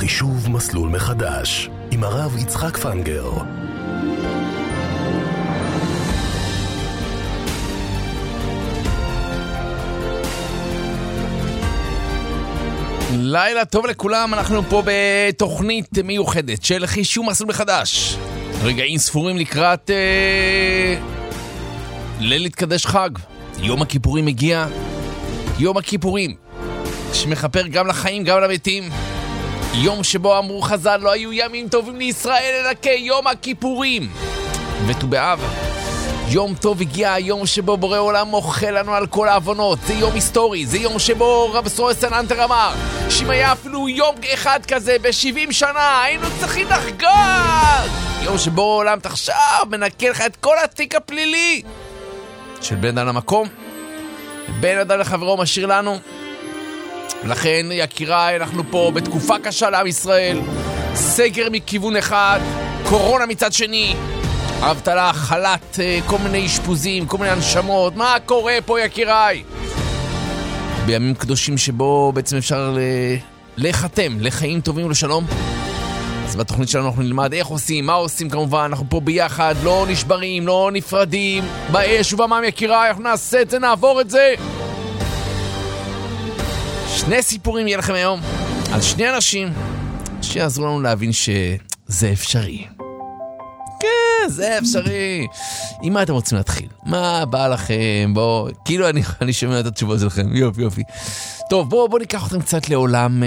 חישוב מסלול מחדש עם הרב יצחק פנגר. לילה טוב לכולם, אנחנו פה בתוכנית מיוחדת של חישוב מסלול מחדש. רגעים ספורים לקראת ליל התקדש חג. יום הכיפורים מגיע, יום הכיפורים שמחפר גם לחיים גם למתים. יום שבו אמרו חז"ל לא היו ימים טובים לישראל אלא כיום הכיפורים. וט"ו באב, יום טוב הגיע, היום שבו בורא עולם מוחל לנו על כל העוונות. זה יום היסטורי, זה יום שבו רב ישראל סננטר אמר שאם היה אפילו יום אחד כזה ב-70 שנה היינו צריכים לחגוג. יום שבו עולם תחשב מנקה לך את כל התיק הפלילי של בן אדם למקום, בן אדם לחברו משאיר לנו. לכן יקיריי, אנחנו פה בתקופה קשה לעם ישראל, סגר מכיוון אחד, קורונה מצד שני, אבטלה, חל"ת, כל מיני אשפוזים, כל מיני הנשמות. מה קורה פה יקיריי? בימים קדושים שבו בעצם אפשר לחתם לחיים טובים ולשלום. אז בתוכנית שלנו אנחנו נלמד איך עושים, מה עושים כמובן. אנחנו פה ביחד, לא נשברים, לא נפרדים, באש ובמים יקיריי. אנחנו נעשה את זה, נעבור את זה. שני סיפורים יהיה לכם היום על שני אנשים שיעזרו לנו להבין שזה אפשרי. כן, זה אפשרי. עם מה אתם רוצים להתחיל? מה בא לכם? בואו, כאילו אני שומע את התשובות שלכם. יופי, יופי. טוב, בואו ניקח אתכם קצת לעולם.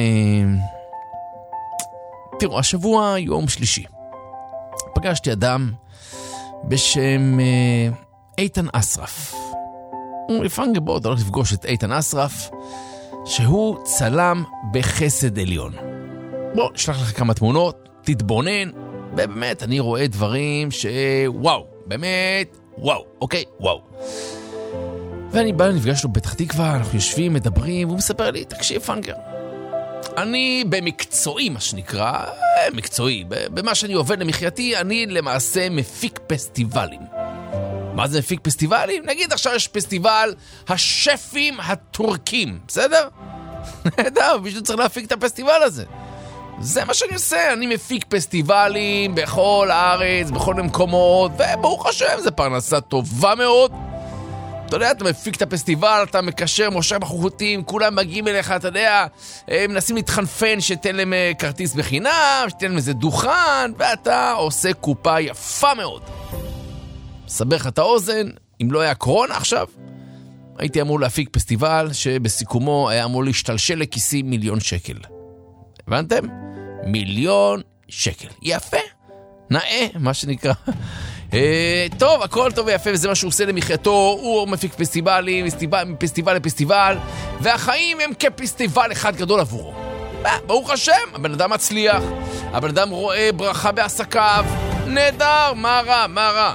תראו, השבוע יום שלישי פגשתי אדם בשם איתן אסרף. לפעמים בואו אתה הולך לפגוש את איתן אסרף, שהוא צלם בחסד עליון. בוא, נשלח לך כמה תמונות, תתבונן, ובאמת אני רואה דברים שוואו, באמת וואו, אוקיי, וואו. ואני בא לפגש לו בפתח תקווה, אנחנו יושבים, מדברים, והוא מספר לי, תקשיב פנגר, אני במקצועי, מה שנקרא, מקצועי, במה שאני עובד למחייתי, אני למעשה מפיק פסטיבלים. מה זה מפיק פסטיבלים? נגיד עכשיו יש פסטיבל השפים הטורקים, בסדר? נדע, בשביל צריך להפיק את הפסטיבל הזה. זה מה שאני עושה, אני מפיק פסטיבלים בכל הארץ, בכל מקומות, וברוך השם, זה פרנסה טובה מאוד. אתה יודע, אתה מפיק את הפסטיבל, אתה מקשר, מושך בחוטים, כולם מגיעים אליך, אתה יודע, מנסים להתחנפן שתן להם כרטיס בחינם, שתן להם איזה דוכן, ואתה עושה קופה יפה מאוד. סבר לך את האוזן, אם לא היה קורונה עכשיו, הייתי אמור להפיק פסטיבל שבסיכומו היה אמור להשתלשל לכיסי 1,000,000 שקל. הבנתם? 1,000,000 שקל. יפה. נאה, מה שנקרא. טוב, הכל טוב ויפה, וזה מה שהוא עושה למחייתו. הוא מפיק פסטיבלים, פסטיבל לפסטיבל, והחיים הם כפסטיבל אחד גדול עבורו. ברוך השם, הבן אדם מצליח, הבן אדם רואה ברכה בעסקיו. נהדר, מה רע, מה רע?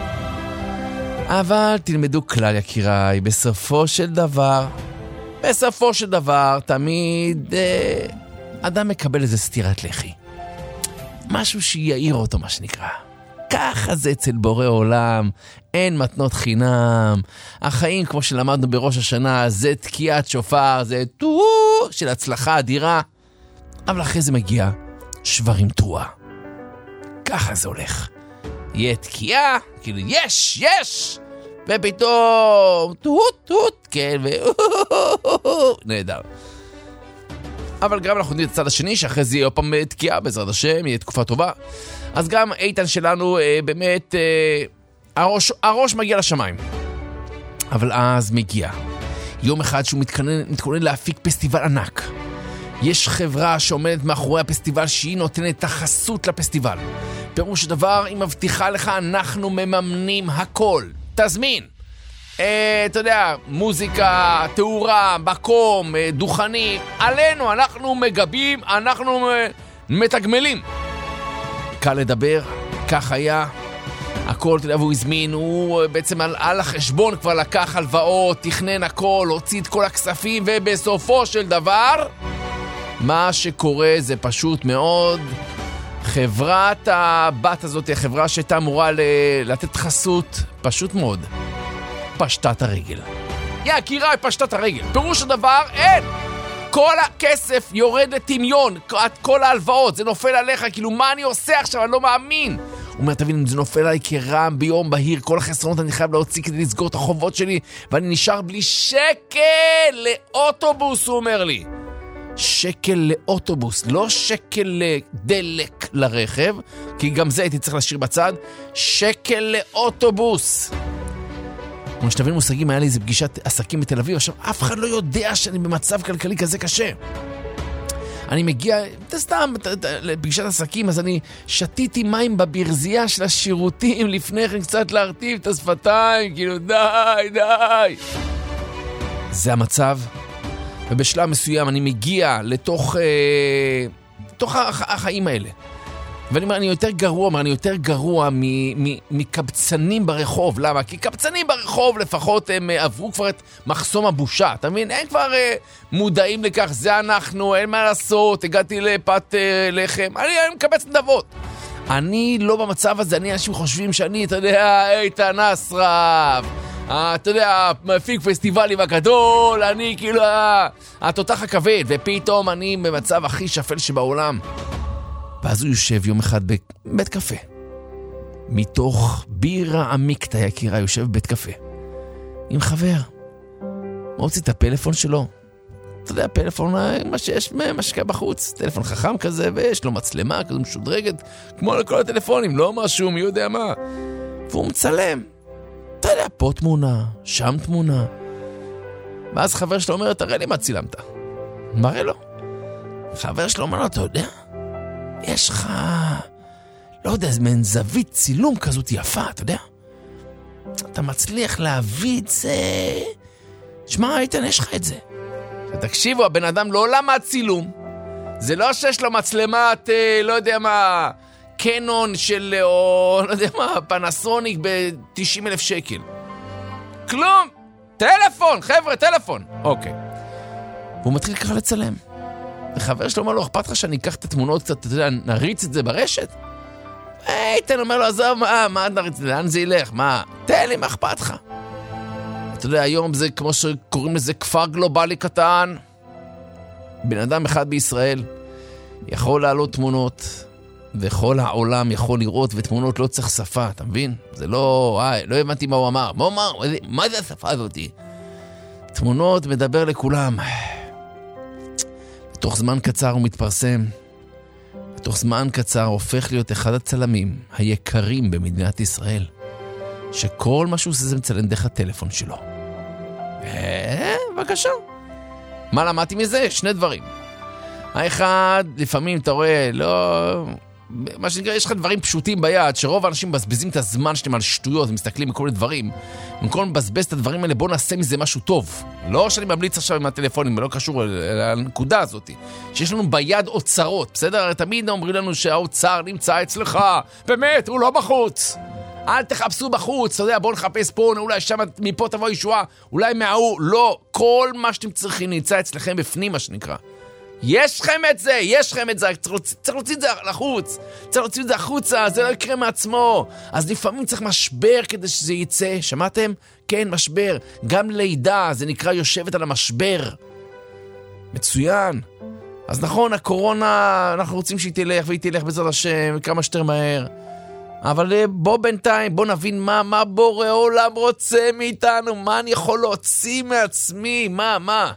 אבל תלמדו כלל יקיריי, בסופו של דבר, תמיד אדם מקבל איזה סתירת לחי. משהו שיעיר אותו, מה שנקרא. ככה זה אצל בורא עולם, אין מתנות חינם. החיים, כמו שלמדנו בראש השנה, זה תקיעת שופר, זה של הצלחה אדירה. אבל אחרי זה מגיע שברים תרועה. ככה זה הולך. יהיה תקיעה, כאילו יש, ופתאום טוט, כן, נהדר. אבל גם אנחנו נראה את הצד השני, שאחרי זה יהיה עוד פעם תקיעה, בעזרת השם, יהיה תקופה טובה. אז גם איתן שלנו, באמת, הראש מגיע לשמיים. אבל אז מגיע יום אחד שהוא מתכונן להפיק פסטיבל ענק. יש חברה שעומדת מאחורי הפסטיבל שהיא נותנת החסות לפסטיבל. פירוש הדבר, היא מבטיחה לך, אנחנו מממנים הכל. תזמין. אתה יודע, מוזיקה, תאורה, מקום, דוכנים, עלינו, אנחנו מגבים, אנחנו מתגמלים. קל לדבר, כך היה. הכל, אתה יודע, והוא הזמין, הוא בעצם על החשבון כבר לקח הלוואות, תכנן הכל, הוציא את כל הכספים, ובסופו של דבר, מה שקורה זה פשוט מאוד. חברת הבת הזאת, החברה שהייתה אמורה לתת חסות, פשוט מאוד, פשטה את הרגל. יקיריי, פשטה את הרגל. פירוש הדבר, אין. כל הכסף יורד לטמיון, כל ההלוואות, זה נופל עליך, כאילו מה אני עושה עכשיו, אני לא מאמין. הוא אומר, תבין, זה נופל עליי כרעם ביום בהיר, כל החסרונות אני חייב להוציא כדי לסגור את החובות שלי, ואני נשאר בלי שקל לאוטובוס, הוא אומר לי. שקל לאוטובוס, לא שקל לדלק לרכב, כי גם זה הייתי צריך להשאיר בצד, שקל לאוטובוס. כמו שתבין מושגים, היה לי איזה פגישת עסקים בתל אביב, עכשיו אף אחד לא יודע שאני במצב כלכלי כזה קשה. אני מגיע, סתם, לפגישת עסקים, אז אני שתיתי מים בברזייה של השירותים לפני כן, קצת להרטיב את השפתיים, כאילו די. זה המצב, ובשלב מסוים אני מגיע לתוך החיים האלה. ואני אומר, אני יותר גרוע מקבצנים ברחוב. למה? כי קבצנים ברחוב לפחות הם עברו כבר את מחסום הבושה. אתה מבין? הם כבר מודעים לכך, זה אנחנו, אין מה לעשות, הגעתי לפת לחם. אני מקבץ נדבות. אני לא במצב הזה, אנשים חושבים שאני, אתה יודע, איתן אסרף. אתה יודע, מפיק פסטיבלים הגדול, אני כאילו התותח הכבד, ופתאום אני במצב הכי שפל שבעולם. ואז הוא יושב יום אחד בבית קפה. מתוך בירה עמיקתא יקירה, יושב בבית קפה. עם חבר. מוציא את הפלאפון שלו. אתה יודע, פלאפון, מה שיש משקע בחוץ. טלפון חכם כזה, ויש לו מצלמה כזו משודרגת, כמו לכל הטלפונים, לא משהו, מי יודע מה. והוא מצלם. אתה יודע, פה תמונה, שם תמונה. ואז חבר שלו אומר, תראה לי מה צילמת. מראה לו. חבר שלו אומר לו, אתה יודע? יש לך, לא יודע, איזה מעין זווית צילום כזאת יפה, אתה יודע? אתה מצליח להביא את זה. שמע, איתן, יש לך את זה. תקשיבו, הבן אדם לא עולה מהצילום. זה לא שיש לו מצלמת, לא יודע מה, קנון של, או לא יודע מה, פנסוניק ב-90,000 שקל. כלום. טלפון, חבר'ה, טלפון. אוקיי. והוא מתחיל ככה לצלם. וחבר שלו אומר לו, אכפת לך שאני אקח את התמונות קצת, אתה יודע, נריץ את זה ברשת? איתן אומר לו, עזוב, מה נריץ, לאן זה ילך? מה? תן לי, מה אכפת לך? אתה יודע, היום זה כמו שקוראים לזה כפר גלובלי קטן. בן אדם אחד בישראל יכול להעלות תמונות, וכל העולם יכול לראות, ותמונות לא צריך שפה, אתה מבין? זה לא, לא הבנתי מה הוא אמר. מה הוא אמר? מה זה השפה הזאת? תמונות מדבר לכולם. בתוך זמן קצר הוא מתפרסם. בתוך זמן קצר הופך להיות אחד הצלמים היקרים במדינת ישראל. שכל מה שהוא עושה זה מצלם דרך הטלפון שלו. בבקשה. מה למדתי מזה? שני דברים. האחד, לפעמים אתה רואה, לא... מה שנקרא, יש לך דברים פשוטים ביד, שרוב האנשים מבזבזים את הזמן שלהם על שטויות ומסתכלים בכל מיני דברים. במקום לבזבז את הדברים האלה, בוא נעשה מזה משהו טוב. לא שאני ממליץ עכשיו עם הטלפונים, לא קשור לנקודה הזאת. שיש לנו ביד אוצרות, בסדר? תמיד אומרים לנו שהאוצר נמצא אצלך. באמת, הוא לא בחוץ. אל תחפשו בחוץ, אתה יודע, בואו נחפש פה, אולי שם מפה תבוא ישועה, אולי מההוא. לא, כל מה שאתם צריכים נמצא אצלכם בפנים, מה שנקרא. יש לכם את זה, צריך להוציא את זה לחוץ, צריך להוציא את זה החוצה, זה לא יקרה מעצמו. אז לפעמים צריך משבר כדי שזה יצא, שמעתם? כן, משבר. גם לידה, זה נקרא יושבת על המשבר. מצוין. אז נכון, הקורונה, אנחנו רוצים שהיא תלך, והיא תלך בעזרת השם, כמה שיותר מהר. אבל בוא בינתיים, בוא נבין מה בורא עולם רוצה מאיתנו, מה אני יכול להוציא מעצמי, מה?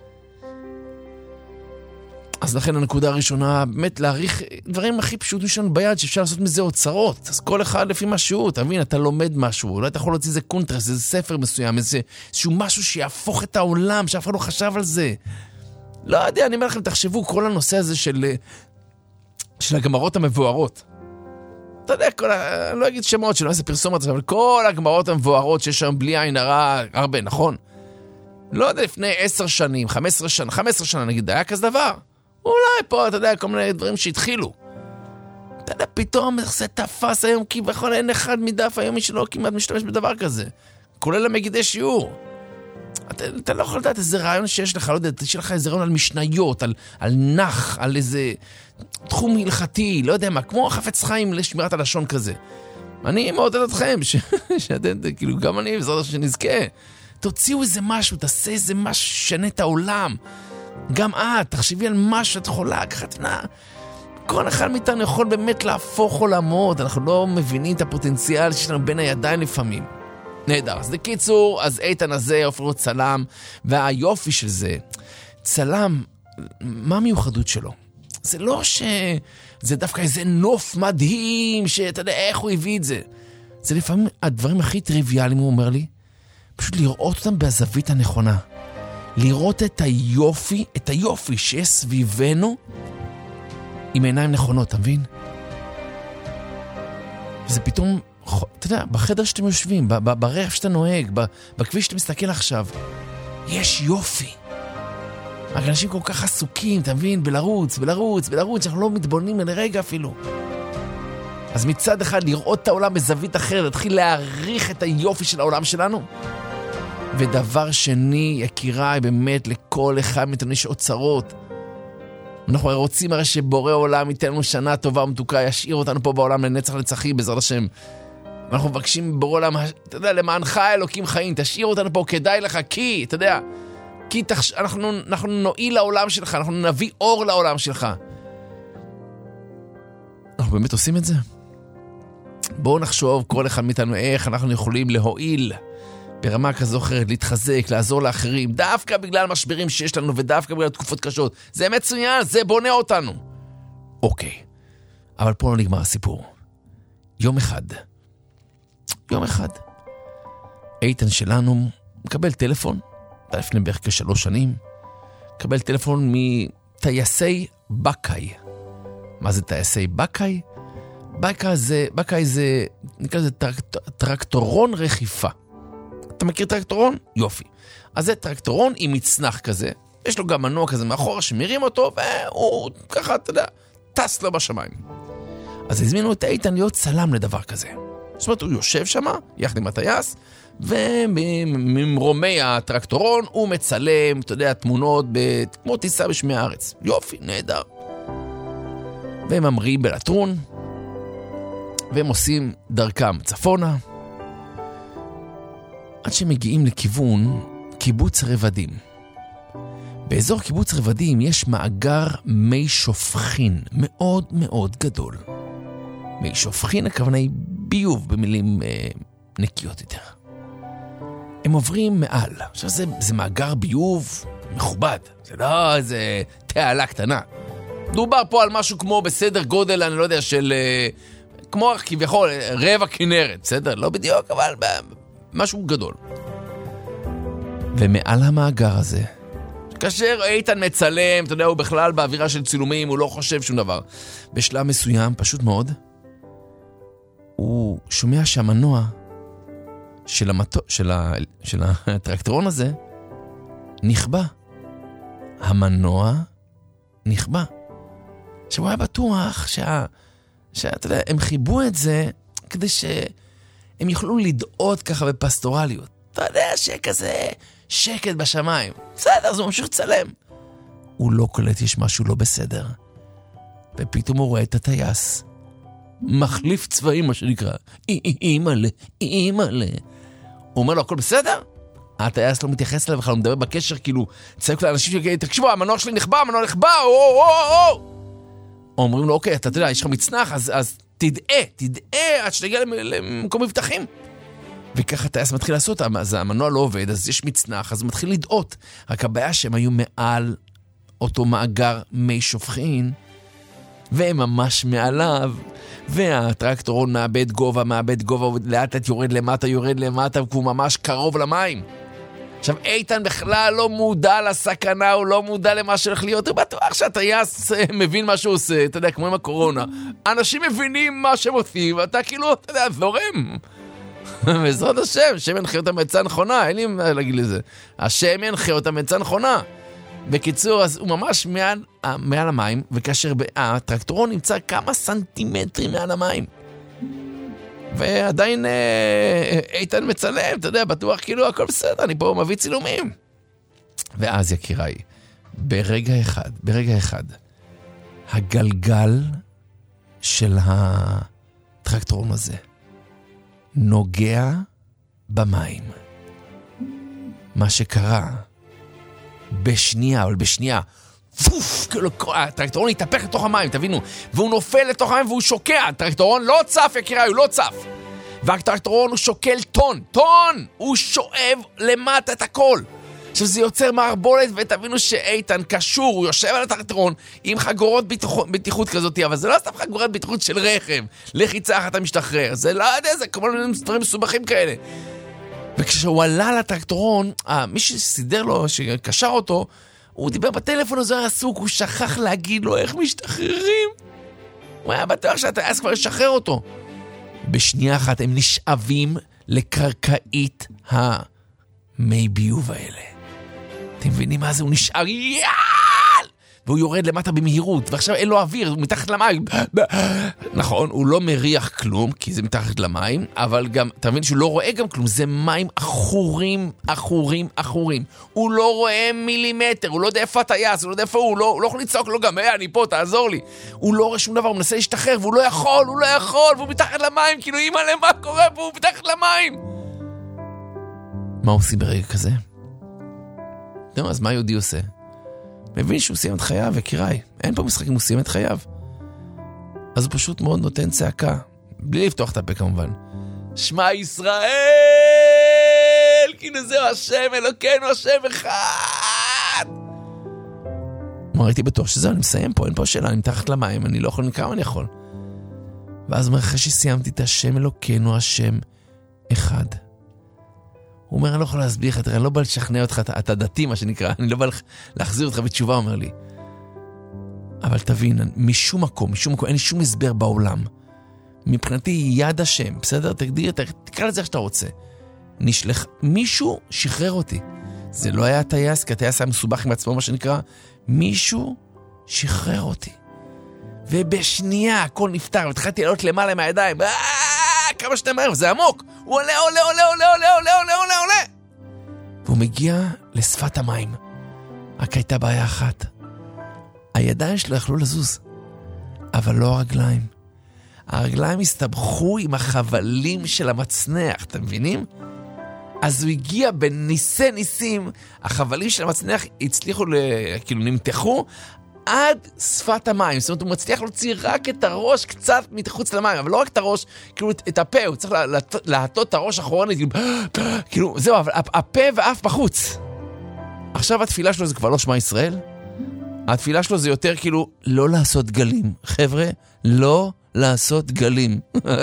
אז לכן הנקודה הראשונה, באמת להעריך דברים הכי פשוטים שלנו ביד, שאפשר לעשות מזה אוצרות. אז כל אחד לפי משהו, אתה מבין, אתה לומד משהו, אולי אתה יכול להוציא איזה קונטרס, איזה ספר מסוים, איזשהו משהו שיהפוך את העולם, שאף אחד לא חשב על זה. לא יודע, אני אומר לכם, תחשבו כל הנושא הזה של הגמרות המבוארות. אתה יודע, אני לא אגיד שמות שלא איזה פרסומת, אבל כל הגמרות המבוארות שיש שם בלי עין הרע, הרבה, נכון? לא יודע, לפני 10 שנים, 15 שנה נגיד, היה כזה דבר. אולי פה, אתה יודע, כל מיני דברים שהתחילו. אתה יודע, פתאום זה תפס היום, כי בכל אין אחד מדף היום מי שלא כמעט משתמש בדבר כזה. כולל המגידי שיעור. אתה לא יכול לדעת איזה רעיון שיש לך, לא יודע, יש לך איזה רעיון על משניות, על נח, על איזה תחום הלכתי, לא יודע מה, כמו חפץ חיים לשמירת הלשון כזה. אני מעודד אתכם, שאתם, כאילו, גם אני, בעזרת השם שנזכה. תוציאו איזה משהו, תעשה איזה משהו, שנה את העולם. גם את, תחשבי על מה שאת יכולה, ככה, כל אחד מאיתנו יכול באמת להפוך עולמות, אנחנו לא מבינים את הפוטנציאל שלנו בין הידיים לפעמים. נהדר, אז לקיצור, אז איתן הזה הופך להיות צלם, והיופי של זה, צלם, מה המיוחדות שלו? זה לא שזה דווקא איזה נוף מדהים, שאתה יודע איך הוא הביא את זה. זה לפעמים הדברים הכי טריוויאליים, הוא אומר לי, פשוט לראות אותם בזווית הנכונה. לראות את היופי שיש סביבנו, עם עיניים נכונות, אתה מבין? וזה פתאום, אתה יודע, בחדר שאתם יושבים, ברכב שאתה נוהג, בכביש שאתה מסתכל עכשיו, יש יופי. אנשים כל כך עסוקים, אתה מבין? בלרוץ, אנחנו לא מתבוננים לרגע אפילו. אז מצד אחד לראות את העולם בזווית אחרת, להתחיל להעריך את היופי של העולם שלנו. ודבר שני, יקיריי, באמת לכל אחד מאיתנו יש אוצרות. אנחנו רוצים הרי שבורא עולם ייתן לנו שנה טובה ומתוקה, ישאיר אותנו פה בעולם לנצח נצחים בעזרת השם. אנחנו מבקשים בורא עולם, אתה יודע, למענך אלוקים חיים, תשאיר אותנו פה, כדאי לך, כי, אתה יודע, כי אנחנו נועיל לעולם שלך, אנחנו נביא אור לעולם שלך. אנחנו באמת עושים את זה? בואו נחשוב כל אחד מאיתנו איך אנחנו יכולים להועיל ברמה כזו אחרת, להתחזק, לעזור לאחרים, דווקא בגלל משברים שיש לנו ודווקא בגלל תקופות קשות. זה מצוין, זה בונה אותנו. אוקיי, אבל פה לא נגמר הסיפור. יום אחד, איתן שלנו מקבל טלפון, לפני בערך כ3 שנים, מקבל טלפון מטייסי בקאי. מה זה טייסי בקאי? בקאי זה, נקרא לזה טרקטורון רכיפה. אתה מכיר טרקטורון? יופי. אז זה טרקטורון עם מצנח כזה, יש לו גם מנוע כזה מאחורה שמרים אותו, והוא ככה, אתה יודע, טס לו בשמיים. אז הזמינו את איתן להיות צלם לדבר כזה. זאת אומרת, הוא יושב שם, יחד עם הטייס, וממרומי הטרקטורון הוא מצלם, אתה יודע, תמונות כמו טיסה בשמי הארץ. יופי, נהדר. והם ממריאים בלטרון, והם עושים דרכם צפונה, עד שמגיעים לכיוון קיבוץ רבדים. באזור קיבוץ רבדים יש מאגר מי שופכין מאוד מאוד גדול. מי שופכין הכוונה היא ביוב במילים נקיות יותר. הם עוברים מעל. עכשיו זה מאגר ביוב מכובד. זה לא איזה תעלה קטנה. דובר פה על משהו כמו בסדר גודל, אני לא יודע, של כמו כביכול רבע כנרת, בסדר? לא בדיוק, אבל משהו גדול. ומעל המאגר הזה, כאשר איתן מצלם, אתה יודע, הוא בכלל באווירה של צילומים, הוא לא חושב שום דבר. בשלב מסוים, פשוט מאוד, הוא שומע שהמנוע של הטרקטורון הזה נכבה. המנוע נכבה. עכשיו הוא היה בטוח שאתה יודע, הם חיבו את זה כדי שהם יוכלו לדעות ככה בפסטורליות. אתה יודע שכזה שקט בשמיים. בסדר, אז הוא ממשיך לצלם. הוא לא קולט, יש משהו לא בסדר. ופתאום הוא רואה את הטייס. מחליף צבעים, מה שנקרא. אימאלה. הוא אומר לו, הכל בסדר? הטייס לא מתייחס אליו, הוא מדבר בקשר, כאילו, צייק לאנשים שכאלה, תקשיבו, המנוע שלי נכבה, אומרים לו, אוקיי, אתה יודע, יש לך מצנח, אז תדעה עד שתגיע למקום מבטחים. וככה הטייס מתחיל לעשות, אז המנוע לא עובד, אז יש מצנח, אז הוא מתחיל לדעות. רק הבעיה שהם היו מעל אותו מאגר מי שופכין, והם ממש מעליו, והטרקטורון מאבד גובה, לאט לאט יורד למטה, והוא ממש קרוב למים. עכשיו, איתן בכלל לא מודע לסכנה, הוא לא מודע למה שהולך להיות, הוא בטוח שהטייס מבין מה שהוא עושה, אתה יודע, כמו עם הקורונה. אנשים מבינים מה שהם עושים, ואתה כאילו, אתה יודע, זורם. בעזרת השם, השם ינחה אותם בעצה נכונה, אין לי מה להגיד לזה. השם ינחה אותם בעצה נכונה. בקיצור, אז הוא ממש מעל המים, וכאשר הטרקטורון נמצא כמה סנטימטרים מעל המים. ועדיין איתן מצלם, אתה יודע, בטוח כאילו הכל בסדר, אני פה מביא צילומים. ואז יקיריי, ברגע אחד, הגלגל של הטרקטורון הזה נוגע במים. מה שקרה בשנייה, אבל בשנייה, פוף, כאילו, הטרקטורון יתהפך לתוך המים, תבינו, והוא נופל לתוך המים והוא שוקע, הטרקטורון לא צף, יקירה, הוא לא צף. והטרקטורון הוא שוקל טון, הוא שואב למטה את הכל. עכשיו זה יוצר מערבולת, ותבינו שאיתן קשור, הוא יושב על הטרקטורון עם חגורות בטיחות כזאת, אבל זה לא סתם חגורת בטיחות של רכב, לחיצה אחת אתה משתחרר, זה לא יודע, זה כמו דברים מסובכים כאלה. וכשהוא עלה לטרקטורון, מי שסידר לו, שקשר אותו, הוא דיבר בטלפון, אז הוא היה עסוק, הוא שכח להגיד לו איך משתחררים. הוא היה בטוח שהטייס כבר ישחרר אותו. בשנייה אחת הם נשאבים לקרקעית המי ביוב האלה. אתם מבינים מה זה? הוא נשאר והוא יורד למטה במהירות, ועכשיו אין לו אוויר, הוא מתחת למים. נכון, הוא לא מריח כלום, כי זה מתחת למים, אבל גם, אתה מבין שהוא לא רואה גם כלום, זה מים אחורים. הוא לא רואה מילימטר, הוא לא יודע איפה הטייס, הוא לא יודע איפה הוא לא יכול לצעוק לו גם, אני פה, תעזור לי. הוא לא רואה שום דבר, הוא מנסה להשתחרר, והוא לא יכול, והוא מתחת למים, כאילו אימא למה קורה, והוא מתחת למים. מה עושים ברגע כזה? אז מה יהודי עושה? מבין שהוא סיים את חייו, וקיראי, אין פה משחק אם הוא סיים את חייו. אז הוא פשוט מאוד נותן צעקה, בלי לפתוח את הפה כמובן. שמע ישראל! כאילו זהו השם אלוקינו, השם אחד! הייתי בטוח שזהו, אני מסיים פה, אין פה שאלה, אני מתחת למים, אני לא יכול, כמה אני יכול. ואז אומר, אחרי שסיימתי את השם אלוקינו, השם אחד. הוא אומר, אני לא יכול להסביר לך, אני לא בא לשכנע אותך, אתה דתי מה שנקרא, אני לא בא להחזיר אותך בתשובה, אומר לי. אבל תבין, משום מקום, אין לי שום הסבר בעולם. מבחינתי יד השם, בסדר? תקרא לזה איך שאתה רוצה. מישהו שחרר אותי. זה לא היה הטייס, כי הטייס היה מסובך עם עצמו, מה שנקרא. מישהו שחרר אותי. ובשנייה הכל נפתר, והתחלתי לעלות למעלה עם הידיים. כמה שאתה מהר, זה עמוק. הוא עולה. והוא מגיע לשפת המים. רק הייתה בעיה אחת. הידיים שלו יכלו לזוז, אבל לא הרגליים. הרגליים הסתבכו עם החבלים של המצנח, אתם מבינים? אז הוא הגיע ניסים, החבלים של המצנח הצליחו, כאילו נמתחו, עד שפת המים. זאת אומרת, הוא מצליח להוציא רק את הראש קצת מתחוץ למים, אבל לא רק את הראש, כאילו את הפה, הוא צריך להטות את הראש אחורנית, כאילו, זהו, אבל הפה ואף בחוץ. עכשיו התפילה שלו זה כבר לא שמע ישראל, התפילה שלו זה יותר כאילו, לא לעשות גלים. חבר'ה, לא לעשות גלים.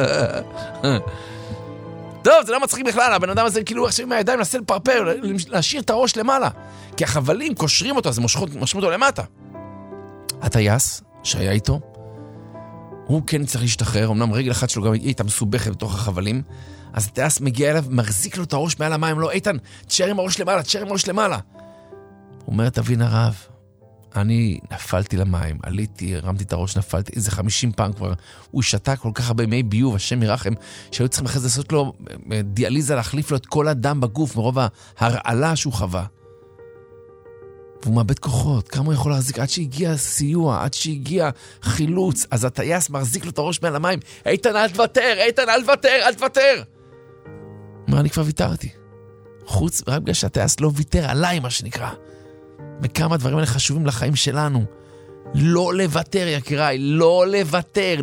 טוב, זה לא מצחיק בכלל, הבן אדם הזה כאילו עכשיו עם הידיים נסה לפרפר, להשאיר את הראש למעלה, כי החבלים קושרים אותו, אז מושכים אותו למטה. הטייס שהיה איתו, הוא כן צריך להשתחרר, אמנם רגל אחת שלו גם הייתה מסובכת בתוך החבלים, אז הטייס מגיע אליו, מחזיק לו את הראש מעל המים, לא, איתן, תשאר עם הראש למעלה. הוא אומר, תבין הרב, אני נפלתי למים, עליתי, הרמתי את הראש, נפלתי, איזה 50 פעם כבר, הוא שתה כל כך הרבה מי ביוב, השם ירחם, שהיו צריכים אחרי זה לעשות לו דיאליזה, להחליף לו את כל הדם בגוף, מרוב ההרעלה שהוא חווה. והוא מאבד כוחות, כמה הוא יכול להחזיק, עד שהגיע סיוע, עד שהגיע חילוץ, אז הטייס מחזיק לו את הראש מעל המים, איתן, אל תוותר. אומר, אני כבר ויתרתי. חוץ, רק בגלל שהטייס לא ויתר עליי, מה שנקרא. וכמה דברים האלה חשובים לחיים שלנו. לא לוותר, יקיריי, לא לוותר.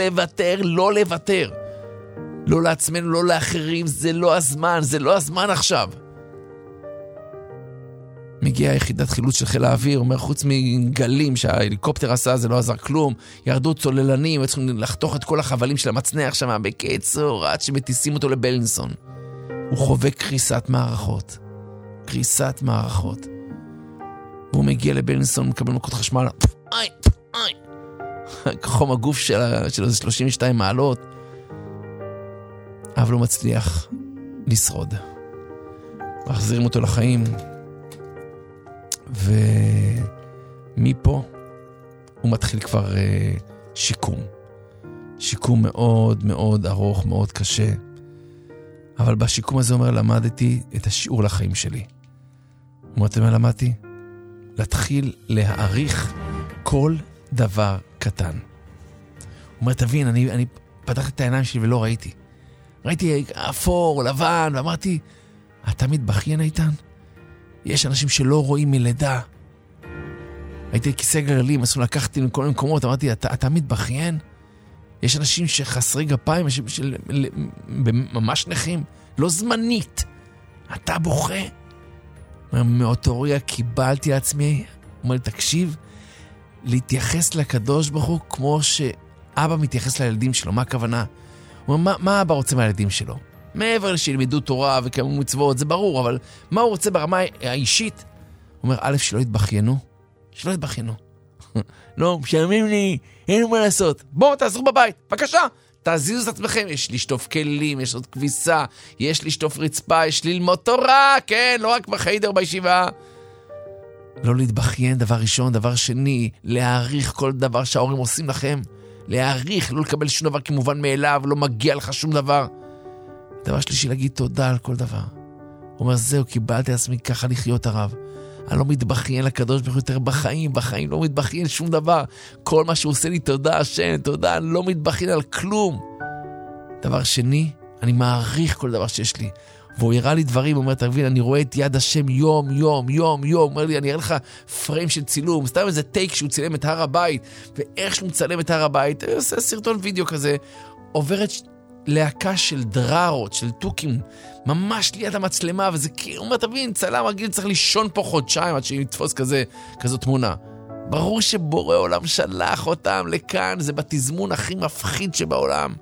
לא לעצמנו, לא לאחרים, זה לא הזמן עכשיו. מגיעה יחידת חילוץ של חיל האוויר, אומר, חוץ מגלים שההליקופטר עשה, זה לא עזר כלום, ירדו צוללנים, צריכים לחתוך את כל החבלים של המצנח שם, בקיצור, עד שמטיסים אותו לבלינסון. הוא חווה קריסת מערכות. והוא מגיע לבלינסון, מקבל מכות חשמל, חום הגוף שלו זה 32 מעלות, אבל הוא מצליח לשרוד. מחזירים אותו לחיים, ומפה הוא מתחיל כבר שיקום מאוד מאוד ארוך, מאוד קשה, אבל בשיקום הזה אומר, למדתי את השיעור לחיים שלי. הוא אומר, למדתי להתחיל להעריך כל דבר קטן. הוא אומר, תבין, אני פתחתי את העיניים שלי ולא ראיתי אפור, לבן, ואמרתי, אתה מתבכיין איתן? יש אנשים שלא רואים מלידה. הייתי כיסא גלגלים, אסור לקחתי מכל מיני מקומות, אמרתי, אתה מתבכיין? יש אנשים שחסרי גפיים, ממש נכים, לא זמנית. אתה בוכה? מאותו רגע קיבלתי לעצמי, אומר לי, תקשיב, להתייחס לקדוש ברוך הוא כמו שאבא מתייחס לילדים שלו. מה הכוונה? הוא אומר, מה אבא רוצה מהילדים שלו? מעבר שילמדו תורה וכמה מצוות, זה ברור, אבל מה הוא רוצה ברמה האישית? הוא אומר, א', שלא יתבחיינו. שלא יתבחיינו. לא, משלמים לי, אין מה לעשות. בואו, תעזרו בבית, בבקשה. תזיזו את עצמכם, יש לשטוף כלים, יש עוד כביסה, יש לשטוף רצפה, יש ללמוד תורה, כן, לא רק בחיידר בישיבה. לא להתבחיין, דבר ראשון. דבר שני, להעריך כל דבר שההורים עושים לכם. להעריך, לא לקבל שום דבר כמובן מאליו, לא מגיע לך שום דבר. דבר שלישי, להגיד תודה על כל דבר. הוא אומר, זהו, קיבלתי עצמי ככה לחיות הרב. אני לא מתבחיין לקדוש ברוך הוא יותר בחיים לא מתבחיין שום דבר. כל מה שהוא עושה לי, תודה השם, תודה, אני לא מתבחיין על כלום. דבר שני, אני מעריך כל דבר שיש לי. והוא הראה לי דברים, הוא אומר, תבין, אני רואה את יד השם יום, הוא אומר לי, אני אראה לך פריים של צילום, סתם איזה טייק שהוא צילם את הר הבית, ואיך שהוא מצלם את הר הבית, הוא עושה סרטון וידאו כזה, עוברת להקה של דררות, של טוקים, ממש ליד המצלמה, וזה כאילו, אומר, תבין, צלם רגיל צריך לישון פה חודשיים, עד שיתפוס כזו תמונה. ברור שבורא עולם שלח אותם לכאן, זה בתזמון הכי מפחיד שבעולם.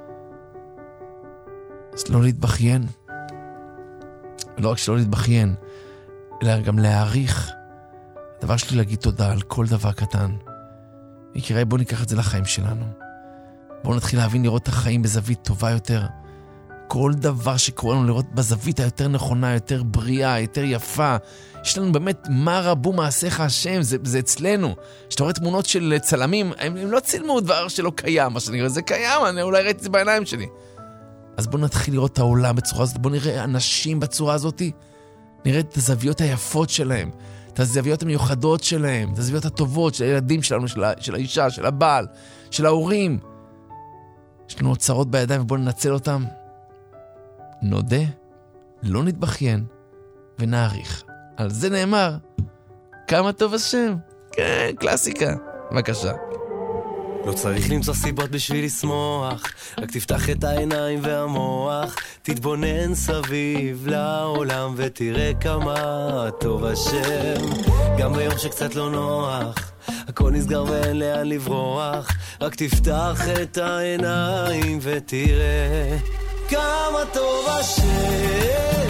אז לא להתבחיין. לא רק שלא להתבחיין, אלא גם להעריך. הדבר שלי להגיד תודה על כל דבר קטן. יקירי, בואו ניקח את זה לחיים שלנו. בואו נתחיל להבין לראות את החיים בזווית טובה יותר. כל דבר שקורה לנו לראות בזווית היותר נכונה, יותר בריאה, יותר יפה. יש לנו באמת מה רבו מעשיך השם, זה אצלנו. כשאתה רואה תמונות של צלמים, הם לא צילמו דבר שלא קיים, מה שאני רואה, זה קיים, אני אולי ראיתי את זה בעיניים שלי. אז בואו נתחיל לראות את העולם בצורה הזאת, בואו נראה אנשים בצורה הזאת, נראה את הזוויות היפות שלהם, את הזוויות המיוחדות שלהם, את הזוויות הטובות של הילדים שלנו, של האישה, של הבעל, של ההורים. יש לנו אוצרות בידיים ובואו ננצל אותם. נודה, לא נתבחיין ונעריך. על זה נאמר, כמה טוב השם. כן, קלאסיקה. בבקשה. לא צריך למצוא סיבות בשביל לשמוח, רק תפתח את העיניים והמוח, תתבונן סביב לעולם ותראה כמה טוב השם. גם ביום שקצת לא נוח, הכל נסגר ואין לאן לברוח, רק תפתח את העיניים ותראה כמה טוב השם,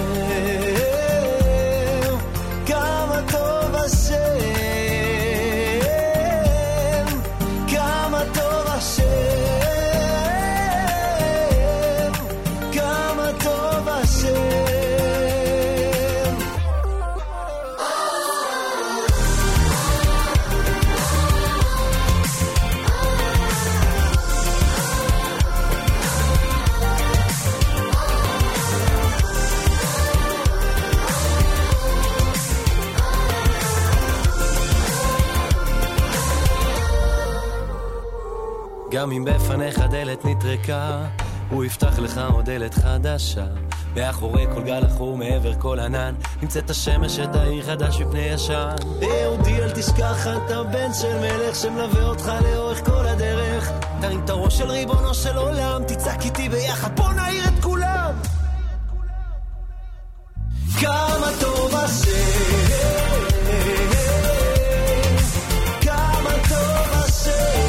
כמה טוב השם, כמה טוב השם, כמה טוב השם. גם אם בפניך דלת נטרקה, הוא יפתח לך עוד דלת חדשה. מאחורי כל גל אחור מעבר כל ענן, נמצאת השמש את העיר חדש מפני ישן. יהודי אל תשכח, אתה בן של מלך שמלווה אותך לאורך כל הדרך. תרים את הראש של ריבונו של עולם, תצעק איתי ביחד, בוא נעיר את כולם. כמה טוב השם, כמה טוב השם,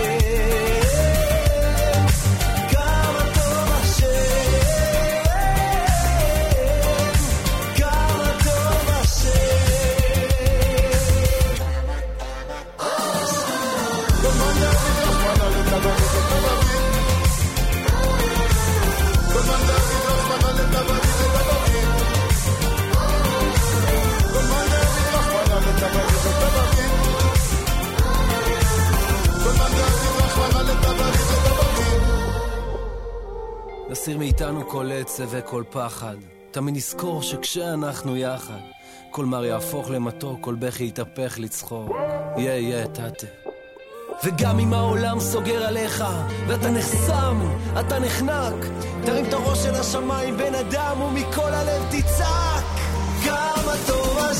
נסיר מאיתנו כל עצב וכל פחד, תמיד נזכור שכשאנחנו יחד, כל מר יהפוך למתוק, כל בכי יתהפך לצחוק. יהיה תתה. וגם אם העולם סוגר עליך ואתה נחסם, אתה נחנק, תרים את הראש של השמיים בן אדם ומכל הלב תצעק כמה טוב השם.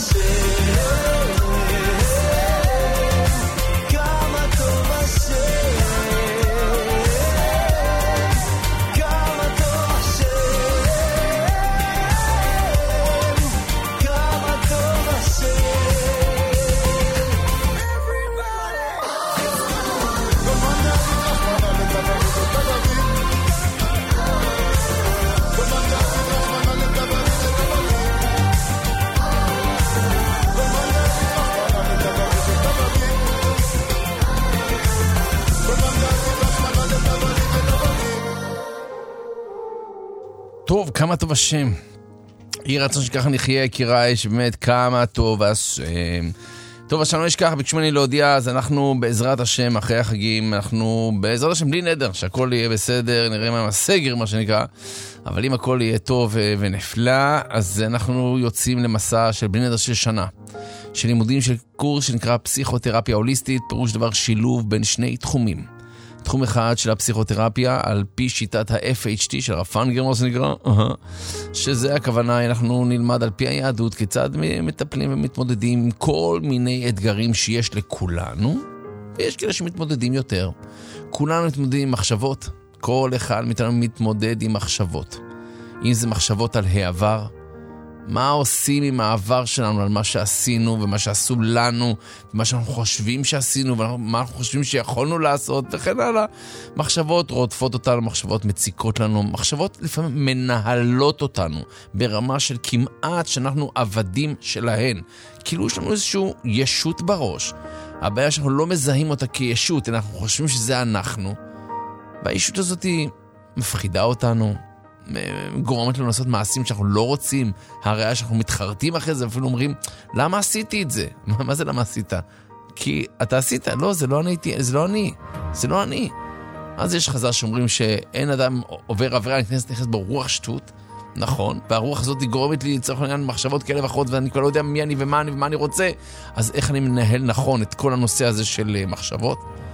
כמה טוב השם. יהי רצון שככה נחיה, יקיריי, שבאמת כמה טוב השם. טוב, השם לא ישכח, ביקשו ממני להודיע, אז אנחנו בעזרת השם, אחרי החגים, אנחנו בעזרת השם בלי נדר, שהכל יהיה בסדר, נראה מה הסגר, מה שנקרא, אבל אם הכל יהיה טוב ונפלא, אז אנחנו יוצאים למסע של בלי נדר של שנה, של לימודים של קורס שנקרא פסיכותרפיה הוליסטית, פירוש דבר שילוב בין שני תחומים. תחום אחד של הפסיכותרפיה על פי שיטת ה-FHT של הרב פנגר, מה שנקרא, שזה הכוונה, אנחנו נלמד על פי היהדות כיצד מטפלים ומתמודדים עם כל מיני אתגרים שיש לכולנו, ויש כאלה שמתמודדים יותר. כולנו מתמודדים עם מחשבות, כל אחד מאיתנו מתמודד עם מחשבות. אם זה מחשבות על העבר, מה עושים עם העבר שלנו על מה שעשינו ומה שעשו לנו ומה שאנחנו חושבים שעשינו ומה אנחנו חושבים שיכולנו לעשות וכן הלאה. מחשבות רודפות אותנו, מחשבות מציקות לנו, מחשבות לפעמים מנהלות אותנו ברמה של כמעט שאנחנו עבדים שלהן. כאילו יש לנו איזשהו ישות בראש. הבעיה שאנחנו לא מזהים אותה כישות, אנחנו חושבים שזה אנחנו. והישות הזאת היא מפחידה אותנו, גורמת לנו לעשות מעשים שאנחנו לא רוצים, הראיה שאנחנו מתחרטים אחרי זה, אפילו אומרים, למה עשיתי את זה? מה זה למה עשית? כי אתה עשית, לא, זה לא אני, זה לא אני, זה לא אני. אז יש חז"ל שאומרים שאין אדם עובר עבירה, נכנס ברוח שטות, נכון, והרוח הזאת גורמת לי לצורך העניין מחשבות כאלה ואחרות, ואני כבר לא יודע מי אני ומה אני רוצה, אז איך אני מנהל נכון את כל הנושא הזה של מחשבות?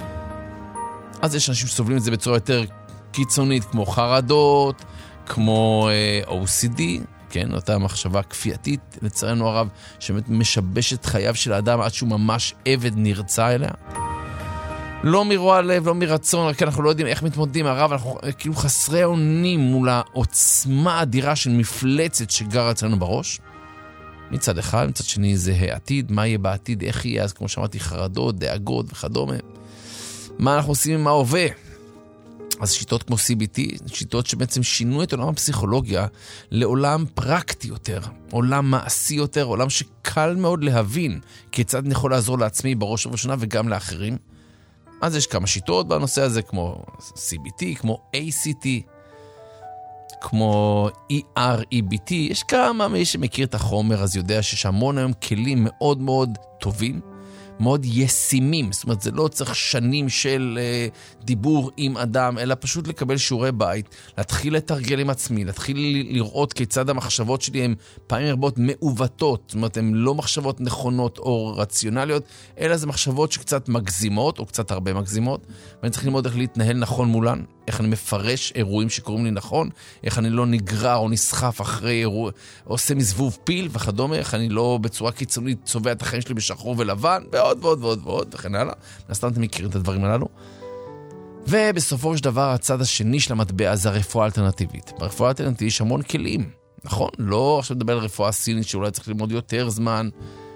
אז יש אנשים שסובלים את זה בצורה יותר קיצונית, כמו חרדות, כמו OCD, כן, אותה מחשבה כפייתית, לצערנו הרב, שמשבשת חייו של האדם עד שהוא ממש עבד נרצה אליה. לא מרוע לב, לא מרצון, רק אנחנו לא יודעים איך מתמודדים. הרב, אנחנו כאילו חסרי אונים מול העוצמה האדירה של מפלצת שגרה אצלנו בראש. מצד אחד, מצד שני זה העתיד, מה יהיה בעתיד, איך יהיה, אז כמו שאמרתי, חרדות, דאגות וכדומה. מה אנחנו עושים עם ההווה? אז שיטות כמו CBT, שיטות שבעצם שינו את עולם הפסיכולוגיה לעולם פרקטי יותר, עולם מעשי יותר, עולם שקל מאוד להבין כיצד אני יכול לעזור לעצמי בראש ובראשונה וגם לאחרים. אז יש כמה שיטות בנושא הזה, כמו CBT, כמו ACT, כמו EREBT. יש כמה, מי שמכיר את החומר אז יודע שיש המון היום כלים מאוד מאוד טובים, מאוד ישימים, זאת אומרת, זה לא צריך שנים של דיבור עם אדם, אלא פשוט לקבל שיעורי בית, להתחיל לתרגל עם עצמי, להתחיל לראות כיצד המחשבות שלי הן פעמים רבות מעוותות, זאת אומרת, הן לא מחשבות נכונות או רציונליות, אלא זה מחשבות שקצת מגזימות, או קצת הרבה מגזימות, ואני צריך ללמוד איך להתנהל נכון מולן, איך אני מפרש אירועים שקוראים לי נכון, איך אני לא נגרר או נסחף אחרי אירוע, עושה מזבוב פיל וכדומה, איך אני לא בצורה קיצונית צובע את החיים שלי בשחור ולבן, ועוד ועוד ועוד ועוד וכן הלאה. נסתם אתם מכירים את הדברים הללו. ובסופו של דבר הצד השני של המטבע זה הרפואה האלטרנטיבית. ברפואה האלטרנטיבית יש המון כלים, נכון? לא עכשיו לדבר על רפואה סינית שאולי צריך ללמוד יותר זמן,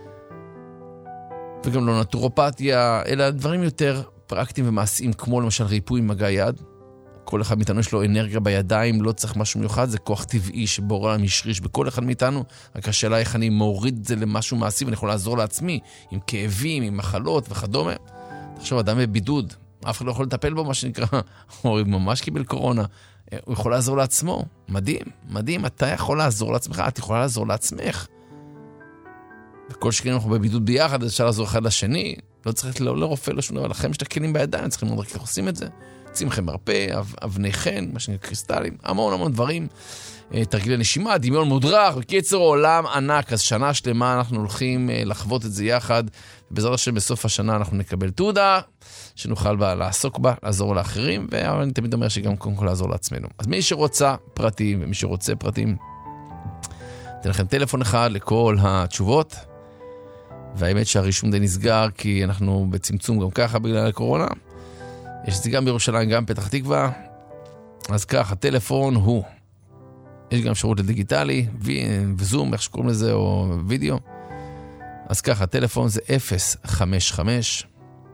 וגם לא נטורופתיה, אלא דברים יותר פרקטיים ומעשיים, כמו למשל ריפוי מגע יד. כל אחד מאיתנו יש לו אנרגיה בידיים, לא צריך משהו מיוחד, זה כוח טבעי שבורא משריש בכל אחד מאיתנו, רק השאלה איך אני מוריד את זה למשהו מעשי ואני יכול לעזור לעצמי, עם כאבים, עם מחלות וכדומה. תחשוב, אדם בבידוד, אף אחד לא יכול לטפל בו, מה שנקרא, או ממש קיבל קורונה, הוא יכול לעזור לעצמו. מדהים, מדהים, אתה יכול לעזור לעצמך, את יכולה לעזור לעצמך. וכל שכן אנחנו בבידוד ביחד, אז אפשר לעזור אחד לשני, לא צריך לרופא לו שום דבר, לכם יש את הכלים בידיים, צריכים לראות איך עושים את זה. צמחי מרפא, אבני חן, מה שנקרא קריסטלים, המון דברים, תרגילי נשימה, דמיון מודרך, בקיצר עולם ענק. אז שנה שלמה אנחנו הולכים לחוות את זה יחד, ובעזרת השם בסוף השנה אנחנו נקבל תעודה, שנוכל בה לעסוק בה, לעזור לאחרים, ואני תמיד אומר שגם קודם כל לעזור לעצמנו. אז מי שרוצה פרטים, ומי שרוצה פרטים, אתן לכם טלפון אחד לכל התשובות, והאמת שהרישום די נסגר, כי אנחנו בצמצום גם ככה בגלל הקורונה, יש את זה גם בירושלים, גם פתח תקווה. אז ככה, הטלפון הוא, יש גם שירות לדיגיטלי, וזום, איך שקוראים לזה, או וידאו. אז ככה, הטלפון זה 055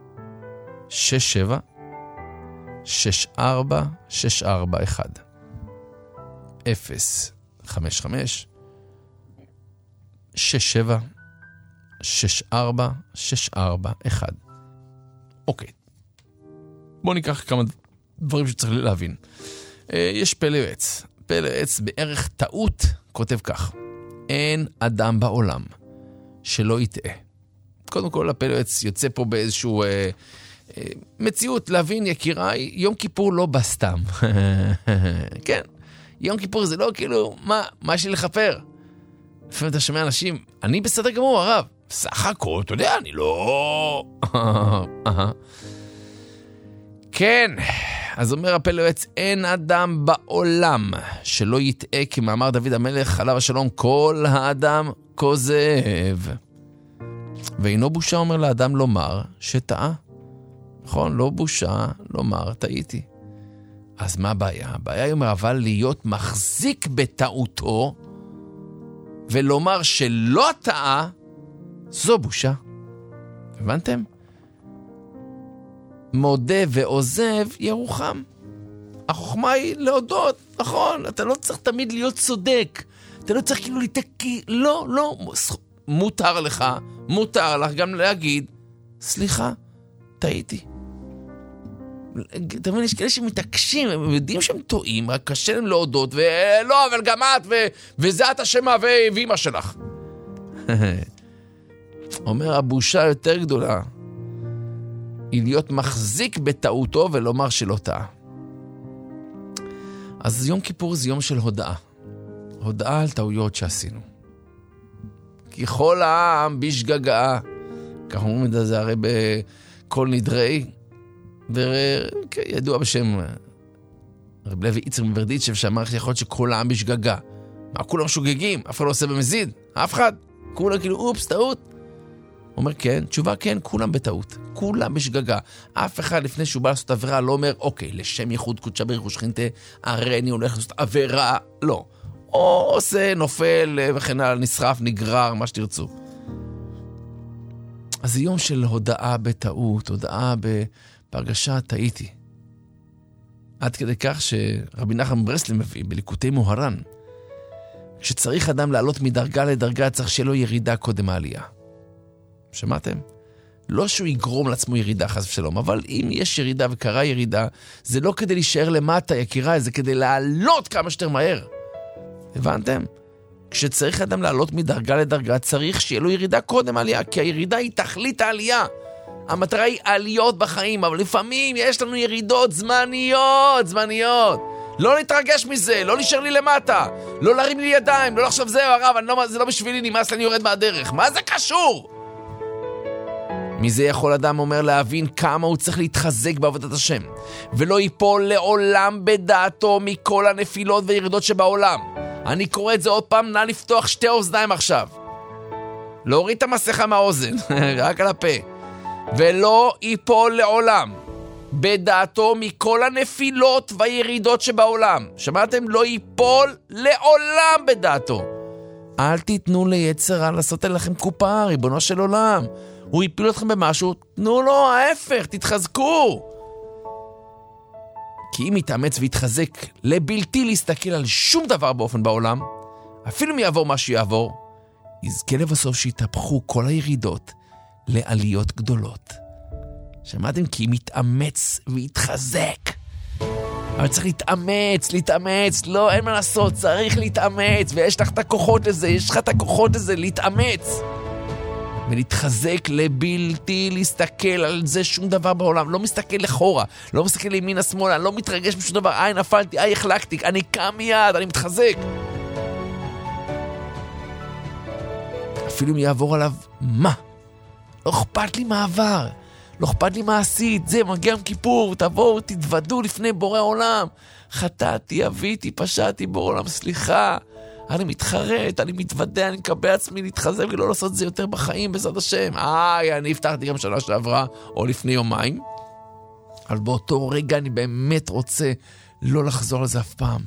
67 64 641 055 67 64 641. אוקיי. בואו ניקח כמה דברים שצריך להבין. יש פלא ועץ. פלא יועץ בערך טעות כותב כך: אין אדם בעולם שלא יטעה. קודם כל, הפלא יועץ יוצא פה באיזשהו מציאות להבין, יקיריי, יום כיפור לא בסתם. כן, יום כיפור זה לא כאילו, מה יש לי לחפר? לפעמים אתה שומע אנשים, אני בסדר גמור, הרב. סך הכל, אתה יודע, אני לא... כן, אז אומר הפלא יועץ, אין אדם בעולם שלא יטעה, כמאמר דוד המלך עליו השלום, כל האדם כוזב. ואינו בושה, אומר לאדם, לומר שטעה. נכון? לא בושה לומר, טעיתי. אז מה הבעיה? הבעיה היא אומר, אבל להיות מחזיק בטעותו, ולומר שלא טעה, זו בושה. הבנתם? מודה ועוזב ירוחם. החוכמה היא להודות, נכון? אתה לא צריך תמיד להיות צודק. אתה לא צריך כאילו להתקי... לא. מותר לך גם להגיד, סליחה, טעיתי. אתה מבין, יש כאלה שמתעקשים, הם יודעים שהם טועים, רק קשה להם להודות, ולא, אבל גם את, וזה את אשמה, ואמא שלך. אומר, הבושה יותר גדולה היא להיות מחזיק בטעותו ולומר שלא טעה. אז יום כיפור זה יום של הודאה. הודאה על טעויות שעשינו. כי כל העם בשגגה, כך אומרים את זה הרי בכל נדרי, וידוע בשם רב לוי יצחק מברדיצ'ב, שאמר יכול להיות שכל העם בשגגה. מה, כולם שוגגים? אף אחד לא עושה במזיד? אף אחד? כולם כאילו, אופס, טעות. הוא אומר כן, תשובה כן, כולם בטעות. כולם בשגגה. אף אחד לפני שהוא בא לעשות עבירה לא אומר, אוקיי, לשם ייחוד קודשה בריך ושכינתה, הרי אני הולך לעשות עבירה. לא. או עושה, נופל וכן הלאה, נשרף, נגרר, מה שתרצו. אז זה יום של הודאה בטעות, הודאה בהרגשה טעיתי. עד כדי כך שרבי נחמן מברסלב מביא בליקוטי מוהר"ן, כשצריך אדם לעלות מדרגה לדרגה, צריך שיהיה לו ירידה קודם העלייה. שמעתם? לא שהוא יגרום לעצמו ירידה חס ושלום, אבל אם יש ירידה וקרה ירידה, זה לא כדי להישאר למטה, יקירה, זה כדי לעלות כמה שיותר מהר. הבנתם? כשצריך אדם לעלות מדרגה לדרגה, צריך שיהיה לו ירידה קודם עלייה, כי הירידה היא תכלית העלייה. המטרה היא עליות בחיים, אבל לפעמים יש לנו ירידות זמניות. לא להתרגש מזה, לא להישאר לי למטה, לא להרים לי ידיים, לא לחשוב זהו הרב, זה לא בשבילי, נמאס לי, אני יורד מהדרך. מה זה קשור? מזה יכול אדם אומר להבין כמה הוא צריך להתחזק בעבודת השם, ולא ייפול לעולם בדעתו מכל הנפילות וירידות שבעולם. אני קורא את זה עוד פעם, נא לפתוח שתי אוזניים עכשיו. להוריד את המסכה מהאוזן, רק על הפה. ולא ייפול לעולם בדעתו מכל הנפילות והירידות שבעולם. שמעתם? לא ייפול לעולם בדעתו. אל תיתנו ליצר רע לעשות עליכם קופה, ריבונו של עולם. הוא יפיל אתכם במשהו, תנו לו ההפך, תתחזקו. כי אם יתאמץ ויתחזק לבלתי להסתכל על שום דבר באופן בעולם, אפילו אם יעבור מה שיעבור, יזכה לבסוף שיתהפכו כל הירידות לעליות גדולות. שמעתם? כי אם יתאמץ ויתחזק. אבל צריך להתאמץ, לא, אין מה לעשות, צריך להתאמץ, ויש לך את הכוחות לזה, יש לך את הכוחות לזה, להתאמץ. ולהתחזק לבלתי להסתכל על זה שום דבר בעולם, לא מסתכל לחורה, לא מסתכל לימין השמאלה, לא מתרגש בשום דבר, נפלתי, החלקתי, אני קם מיד, אני מתחזק. אפילו אם יעבור עליו, מה? לא אכפת לי מה עבר, לא אכפת לי מה עשית, זה מגיע עם כיפור, תבואו, תתוודו לפני בורא עולם, חטאתי, אביתי, פשעתי, בורא עולם, סליחה, אני מתחרט, אני מתוודע, אני מקבל עצמי להתחזק ולא לעשות זה יותר בחיים בעזרת השם. אני הבטחתי גם שנה שעברה או לפני יומיים, אבל באותו רגע אני באמת רוצה לא לחזור לזה אף פעם.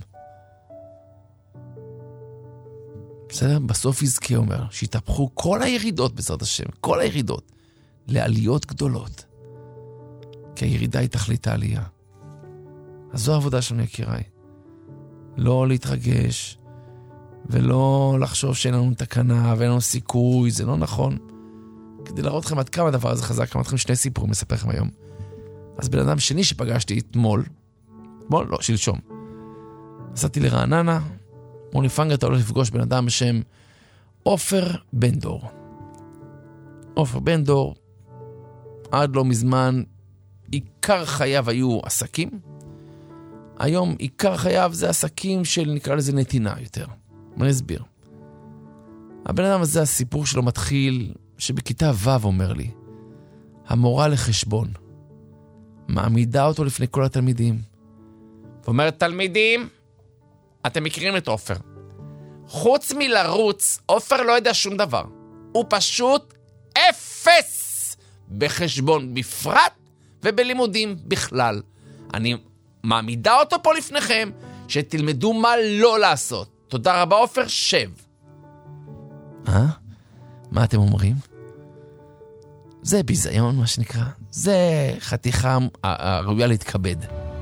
בסדר? בסוף יזכה אומר שיתהפכו כל הירידות בעזרת השם, כל הירידות לעליות גדולות, כי הירידה היא תכלית העלייה. אז זו העבודה שלנו יקיריי, לא להתרגש ולא לחשוב שאין לנו תקנה ואין לנו סיכוי, זה לא נכון. כדי להראות לכם עד כמה הדבר הזה חזק, כמה אתכם שני סיפורים מספר לכם היום. אז בן אדם שני שפגשתי אתמול, לא, שלשום, נסעתי לרעננה, אמרו לי, פנגר, אתה הולך לפגוש בן אדם בשם עופר בן דור. עופר בן דור, עד לא מזמן, עיקר חייו היו עסקים. היום עיקר חייו זה עסקים של, נקרא לזה, נתינה יותר. אני אסביר. הבן אדם הזה, הסיפור שלו מתחיל, שבכיתה ו' אומר לי, המורה לחשבון, מעמידה אותו לפני כל התלמידים. ואומרת, תלמידים, אתם מכירים את עופר. חוץ מלרוץ, עופר לא יודע שום דבר. הוא פשוט אפס בחשבון בפרט ובלימודים בכלל. אני מעמידה אותו פה לפניכם, שתלמדו מה לא לעשות. תודה רבה עופר, שב. מה אתם אומרים? זה ביזיון, מה שנקרא. זה חתיכה הראויה להתכבד.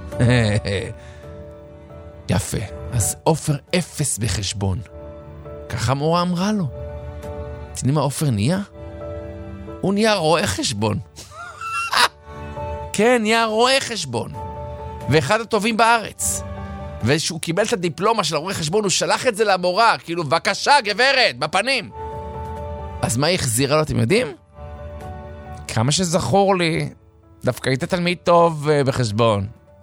יפה. אז עופר אפס בחשבון. ככה המורה אמרה לו. תראי מה עופר נהיה? הוא נהיה רואה חשבון. כן, נהיה רואה חשבון. ואחד הטובים בארץ. ושהוא קיבל את הדיפלומה של הרואה חשבון, הוא שלח את זה למורה, כאילו, בבקשה, גברת, בפנים. אז מה היא החזירה לו, אתם יודעים? כמה שזכור לי, דווקא היית תלמיד טוב בחשבון.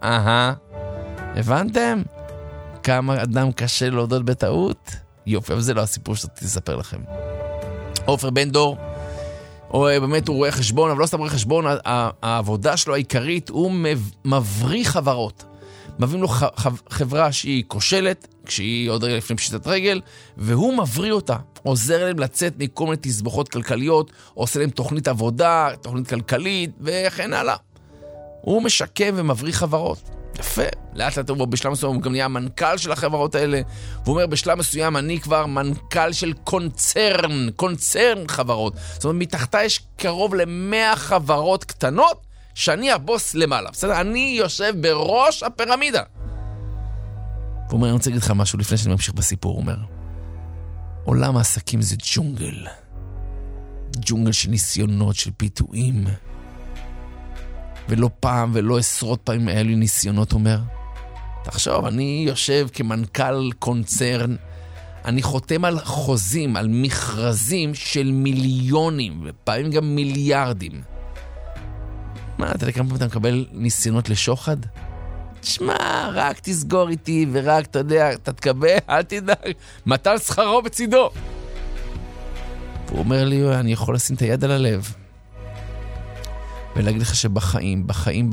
הבנתם? כמה אדם קשה להודות בטעות? יופי, אבל זה לא הסיפור שרציתי לספר לכם. עופר בן דור, באמת הוא רואה חשבון, אבל לא סתם רואה חשבון, העבודה שלו העיקרית, הוא מבריא חברות. מביאים לו חברה שהיא כושלת, כשהיא עוד רגע לפני פשיטת רגל, והוא מבריא אותה. עוזר להם לצאת מכל מיני תסבוכות כלכליות, עושה להם תוכנית עבודה, תוכנית כלכלית, וכן הלאה. הוא משקם ומבריא חברות. יפה. לאט לאט הוא בשלב מסוים, הוא גם נהיה המנכ"ל של החברות האלה, והוא אומר, בשלב מסוים אני כבר מנכ"ל של קונצרן חברות. זאת אומרת, מתחתה יש קרוב ל100 חברות קטנות, שאני הבוס למעלה. בסדר? אני יושב בראש הפירמידה. והוא אומר, אני רוצה להגיד לך משהו לפני שאני ממשיך בסיפור, הוא אומר, עולם העסקים זה ג'ונגל. ג'ונגל של ניסיונות, של פיתויים. ולא פעם ולא עשרות פעמים היה לי ניסיונות, אומר. תחשוב, אני יושב כמנכ"ל קונצרן, אני חותם על חוזים, על מכרזים של מיליונים, ופעמים גם מיליארדים. מה, אתה יודע כמה פעמים אתה מקבל ניסיונות לשוחד? תשמע, רק תסגור איתי, ורק, אתה יודע, אתה תקבל, אל תדאג, מתן שכרו בצידו. הוא אומר לי, אני יכול לשים את היד על הלב, ולהגיד לך שבחיים,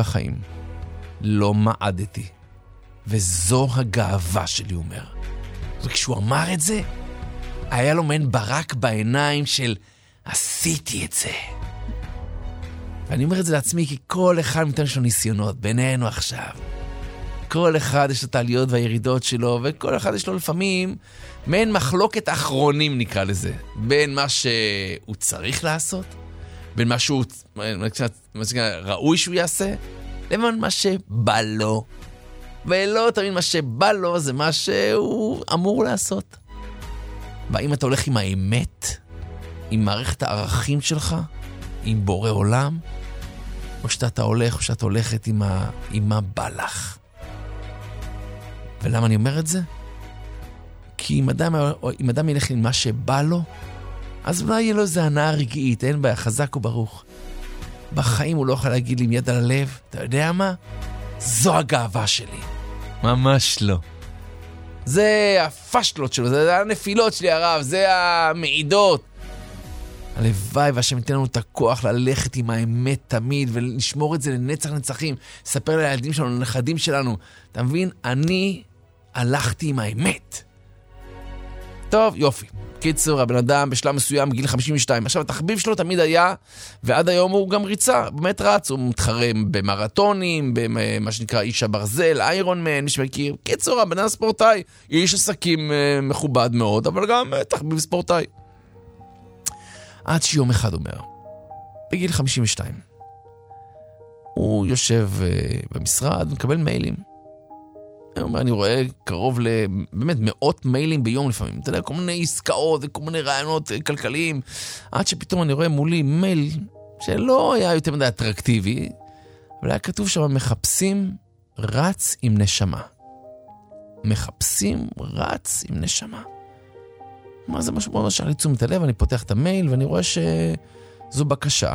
לא מעדתי. וזו הגאווה שלי, הוא אומר. וכשהוא אמר את זה, היה לו מעין ברק בעיניים של, עשיתי את זה. ואני אומר את זה לעצמי, כי כל אחד מתן שלו ניסיונות, בינינו עכשיו. כל אחד יש לו את העליות והירידות שלו, וכל אחד יש לו לפעמים מעין מחלוקת אחרונים, נקרא לזה, בין מה שהוא צריך לעשות, בין מה שהוא ראוי שהוא יעשה, לבין מה שבא לו. ולא תמיד מה שבא לו זה מה שהוא אמור לעשות. והאם אתה הולך עם האמת, עם מערכת הערכים שלך, עם בורא עולם, או שאתה הולך, או שאת הולכת עם מה בא לך. ולמה אני אומר את זה? כי אם אדם ילך עם מה שבא לו, אז אולי יהיה לו איזה הנאה רגעית, אין בעיה, חזק וברוך. בחיים הוא לא יכול להגיד לי עם יד על הלב, אתה יודע מה? זו הגאווה שלי. ממש לא. זה הפשלות שלו, זה הנפילות שלי הרב, זה המעידות. הלוואי והשם ייתן לנו את הכוח ללכת עם האמת תמיד ולשמור את זה לנצח נצחים. ספר לילדים שלנו, לנכדים שלנו. אתה מבין? אני הלכתי עם האמת. טוב, יופי. קיצור, הבן אדם בשלב מסוים, גיל 52. עכשיו, התחביב שלו תמיד היה, ועד היום הוא גם ריצה, באמת רץ, הוא מתחרם במרתונים, במה שנקרא איש הברזל, איירון מן, מי שמכיר. קיצור, הבן אדם ספורטאי, איש עסקים מכובד מאוד, אבל גם תחביב ספורטאי. עד שיום אחד אומר, בגיל 52, הוא יושב במשרד ומקבל מיילים. הוא אומר, אני רואה קרוב באמת מאות מיילים ביום לפעמים. אתה יודע, כל מיני עסקאות וכל מיני רעיונות כלכליים. עד שפתאום אני רואה מולי מייל שלא היה יותר מדי אטרקטיבי, אבל היה כתוב שם, מחפשים רץ עם נשמה. מחפשים רץ עם נשמה. מה זה משהו מאוד משך לתשומת הלב? אני פותח את המייל ואני רואה שזו בקשה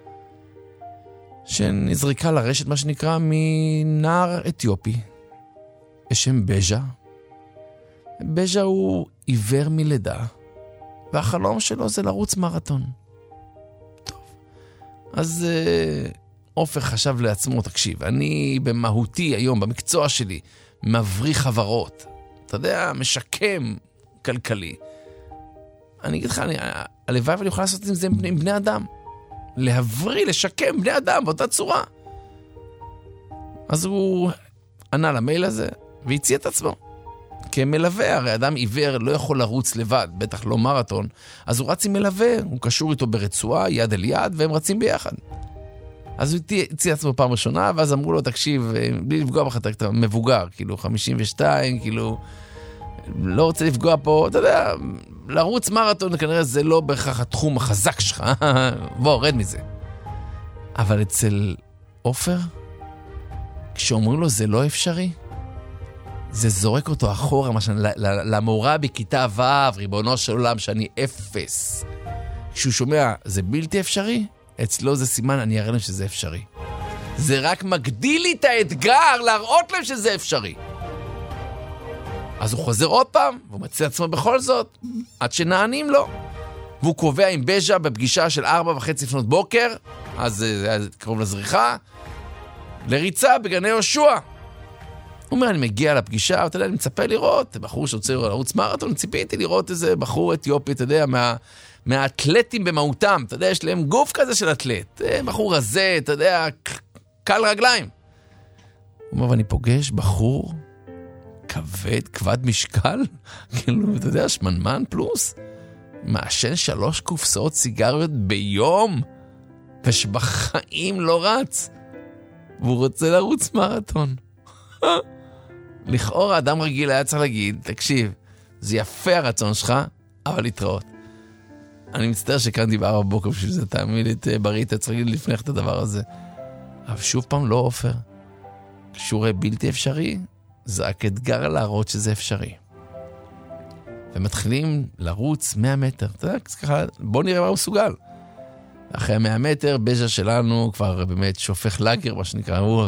שנזריקה לרשת, מה שנקרא, מנער אתיופי בשם בז'ה. בז'ה הוא עיוור מלידה, והחלום שלו זה לרוץ מרתון. טוב, אז עופר חשב לעצמו, תקשיב, אני במהותי היום, במקצוע שלי, מבריח חברות, אתה יודע, משקם כלכלי. אני אגיד לך, הלוואי ואני יכול לעשות עם זה עם בני אדם. להבריא, לשקם בני אדם באותה צורה. אז הוא ענה למייל הזה והציע את עצמו. כמלווה, הרי אדם עיוור לא יכול לרוץ לבד, בטח לא מרתון, אז הוא רץ עם מלווה, הוא קשור איתו ברצועה, יד אל יד, והם רצים ביחד. אז הוא הציע עצמו פעם ראשונה, ואז אמרו לו, תקשיב, בלי לפגוע בך, אתה מבוגר, כאילו 52, כאילו, לא רוצה לפגוע פה, אתה יודע, לרוץ מרתון, כנראה זה לא בהכרח התחום החזק שלך, בוא, רד מזה. אבל אצל עופר, כשאומרים לו זה לא אפשרי, זה זורק אותו אחורה, למורה בכיתה ו', ריבונו של עולם, שאני אפס. כשהוא שומע, זה בלתי אפשרי, אצלו זה סימן, אני אראה להם שזה אפשרי. זה רק מגדיל לי את האתגר להראות להם שזה אפשרי. אז הוא חוזר עוד פעם, והוא מצא עצמו בכל זאת, עד שנענים לו. והוא קובע עם בז'ה בפגישה של 4:30 לפנות בוקר, אז זה היה קרוב לזריחה, לריצה בגני יהושע. הוא אומר, אני מגיע לפגישה, אתה יודע, אני מצפה לראות, בחור שרוצה לרוץ מרתון, ציפיתי לראות איזה בחור אתיופי, אתה יודע, מהאתלטים במהותם, אתה יודע, יש להם גוף כזה של אתלט, בחור הזה, אתה יודע, קל רגליים. הוא אומר, ואני פוגש בחור כבד משקל, כאילו, אתה יודע, שמנמן פלוס, מעשן 3 קופסאות סיגריות ביום, ושבחיים לא רץ, והוא רוצה לרוץ מרתון. לכאורה, אדם רגיל היה צריך להגיד, תקשיב, זה יפה הרצון שלך, אבל להתראות. אני מצטער שקראתי ב4 בוקר בשביל זה, תאמין לי, בריא, אתה צריך לפנך את הדבר הזה. אבל שוב פעם לא עופר. כשהוא בלתי אפשרי, זה רק אתגר להראות שזה אפשרי. ומתחילים לרוץ 100 מטר. אתה יודע, ככה, בוא נראה מה הוא מסוגל. אחרי 100 מטר, בז'ה שלנו כבר באמת שופך לגר, מה שנקרא, הוא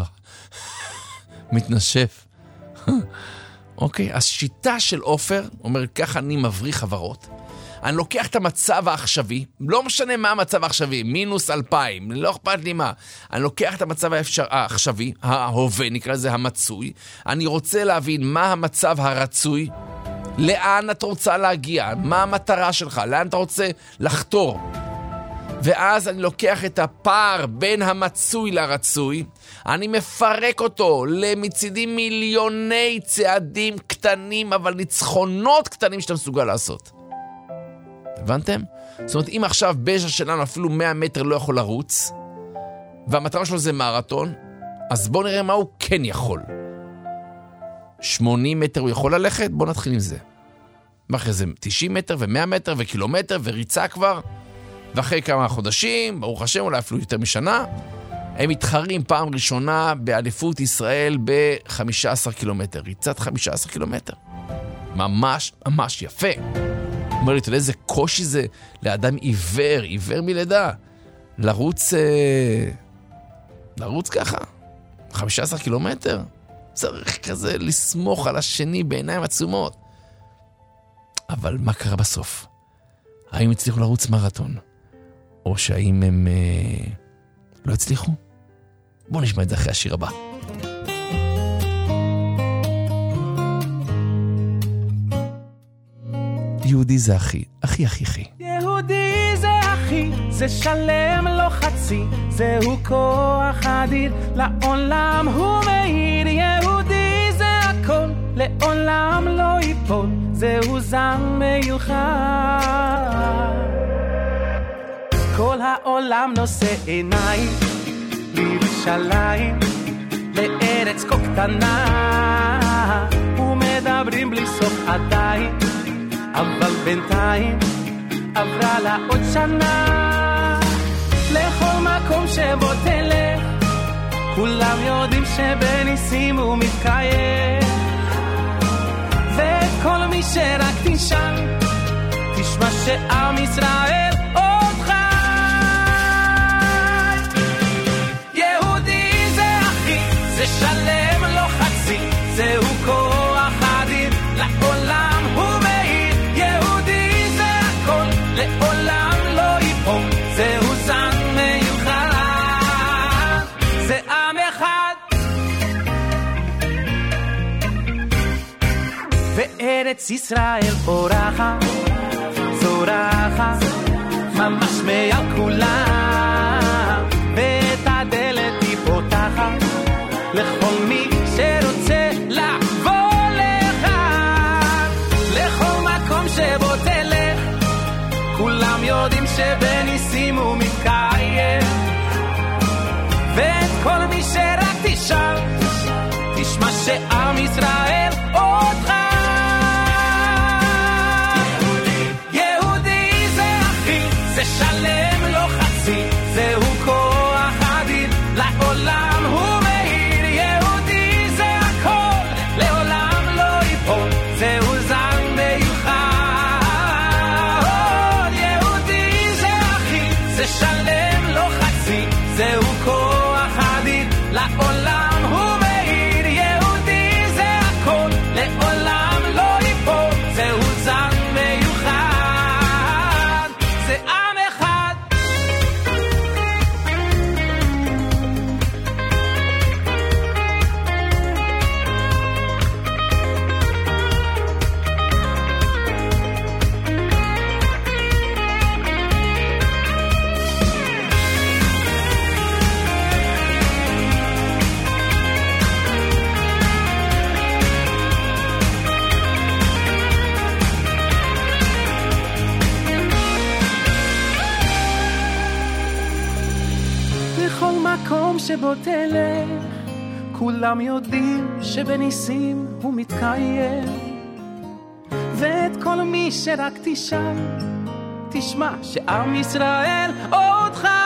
מתנשף. אוקיי, אז שיטה של עופר, אומר, ככה אני מבריח חברות. אני לוקח את המצב העכשווי, לא משנה מה המצב העכשווי, -2,000, לא אכפת לי מה. אני לוקח את המצב העכשווי, ההווה, נקרא לזה המצוי. אני רוצה להבין מה המצב הרצוי, לאן אתה רוצה להגיע, מה המטרה שלך, לאן אתה רוצה לחתור. ואז אני לוקח את הפער בין המצוי לרצוי, אני מפרק אותו למצידים מיליוני צעדים קטנים, אבל ניצחונות קטנים שאתה מסוגל לעשות. הבנתם? זאת אומרת, אם עכשיו בז'ה שלנו אפילו 100 מטר לא יכול לרוץ, והמטרה שלו זה מרתון, אז בואו נראה מה הוא כן יכול. 80 מטר הוא יכול ללכת? בואו נתחיל עם זה. ואחרי זה 90 מטר ו100 מטר וקילומטר וריצה כבר, ואחרי כמה חודשים, ברוך השם, אולי אפילו יותר משנה, הם מתחרים פעם ראשונה באליפות ישראל ב-15 קילומטר. ריצת 15 קילומטר. ממש, ממש יפה. אומר לי, אתה יודע איזה קושי זה לאדם עיוור מלידה. לרוץ ככה. 15 קילומטר. צריך כזה לסמוך על השני בעיניים עצומות. אבל מה קרה בסוף? האם הצליחו לרוץ מרתון? או שהאם הם לא הצליחו? בואו נשמע את זה אחרי השיר הבא. יהודי זה אחי. יהודי זה אחי, זה שלם לא חצי, זהו כוח אדיר, לעולם הוא מאיר. יהודי זה הכל, לעולם לא ייפול, זהו זן מיוחד. כל העולם נושא עיניים לירושלים, לארץ כה קטנה, ומדברים בלי סוף עדיין, אבל בינתיים עברה לה עוד שנה. לכל מקום שבו תלך, כולם יודעים שבניסים הוא מתקיים. ואת כל מי שרק תשאל, תשמע שעם ישראל עוד חי. יהודי זה אחי, זה שלם לא חצי, זהו כוח אדיר, לעולם הוא מאיר. יהודי זה הכל, לעולם לא ייפול, זהו זן מיוחד, זה עם אחד. וארץ ישראל פורחת, זורחת, ממש מעל כולם, ואת הדלת היא פותחת לכל מי שרוצה לבוא לכאן. לכל מקום שבו תלך, כולם יודעים שבניסים הוא מתקיים, ואת כל מי שרק תשאל, תשמע שעם ישראל עוד חי. יהודי זה אחי, זה שלם לא חצי, זהו כוח אדיר, לעולם הוא מאיר. יהודי זה הכל, לעולם לא ייפול, זהו זן מיוחד. יהודי זה אחי, זה שלם לא חצי, זהו כוח אדיר, לעולם הוא מאיר. יהודי זה הכל, לעולם לא ייפול, זהו זן מיוחד, זה עם אחד. לכל מקום שבו תלך, כולם יודעים שבניסים הוא מתקיים, ואת כל מי שרק תשאל, תשמע שעם ישראל עוד חי.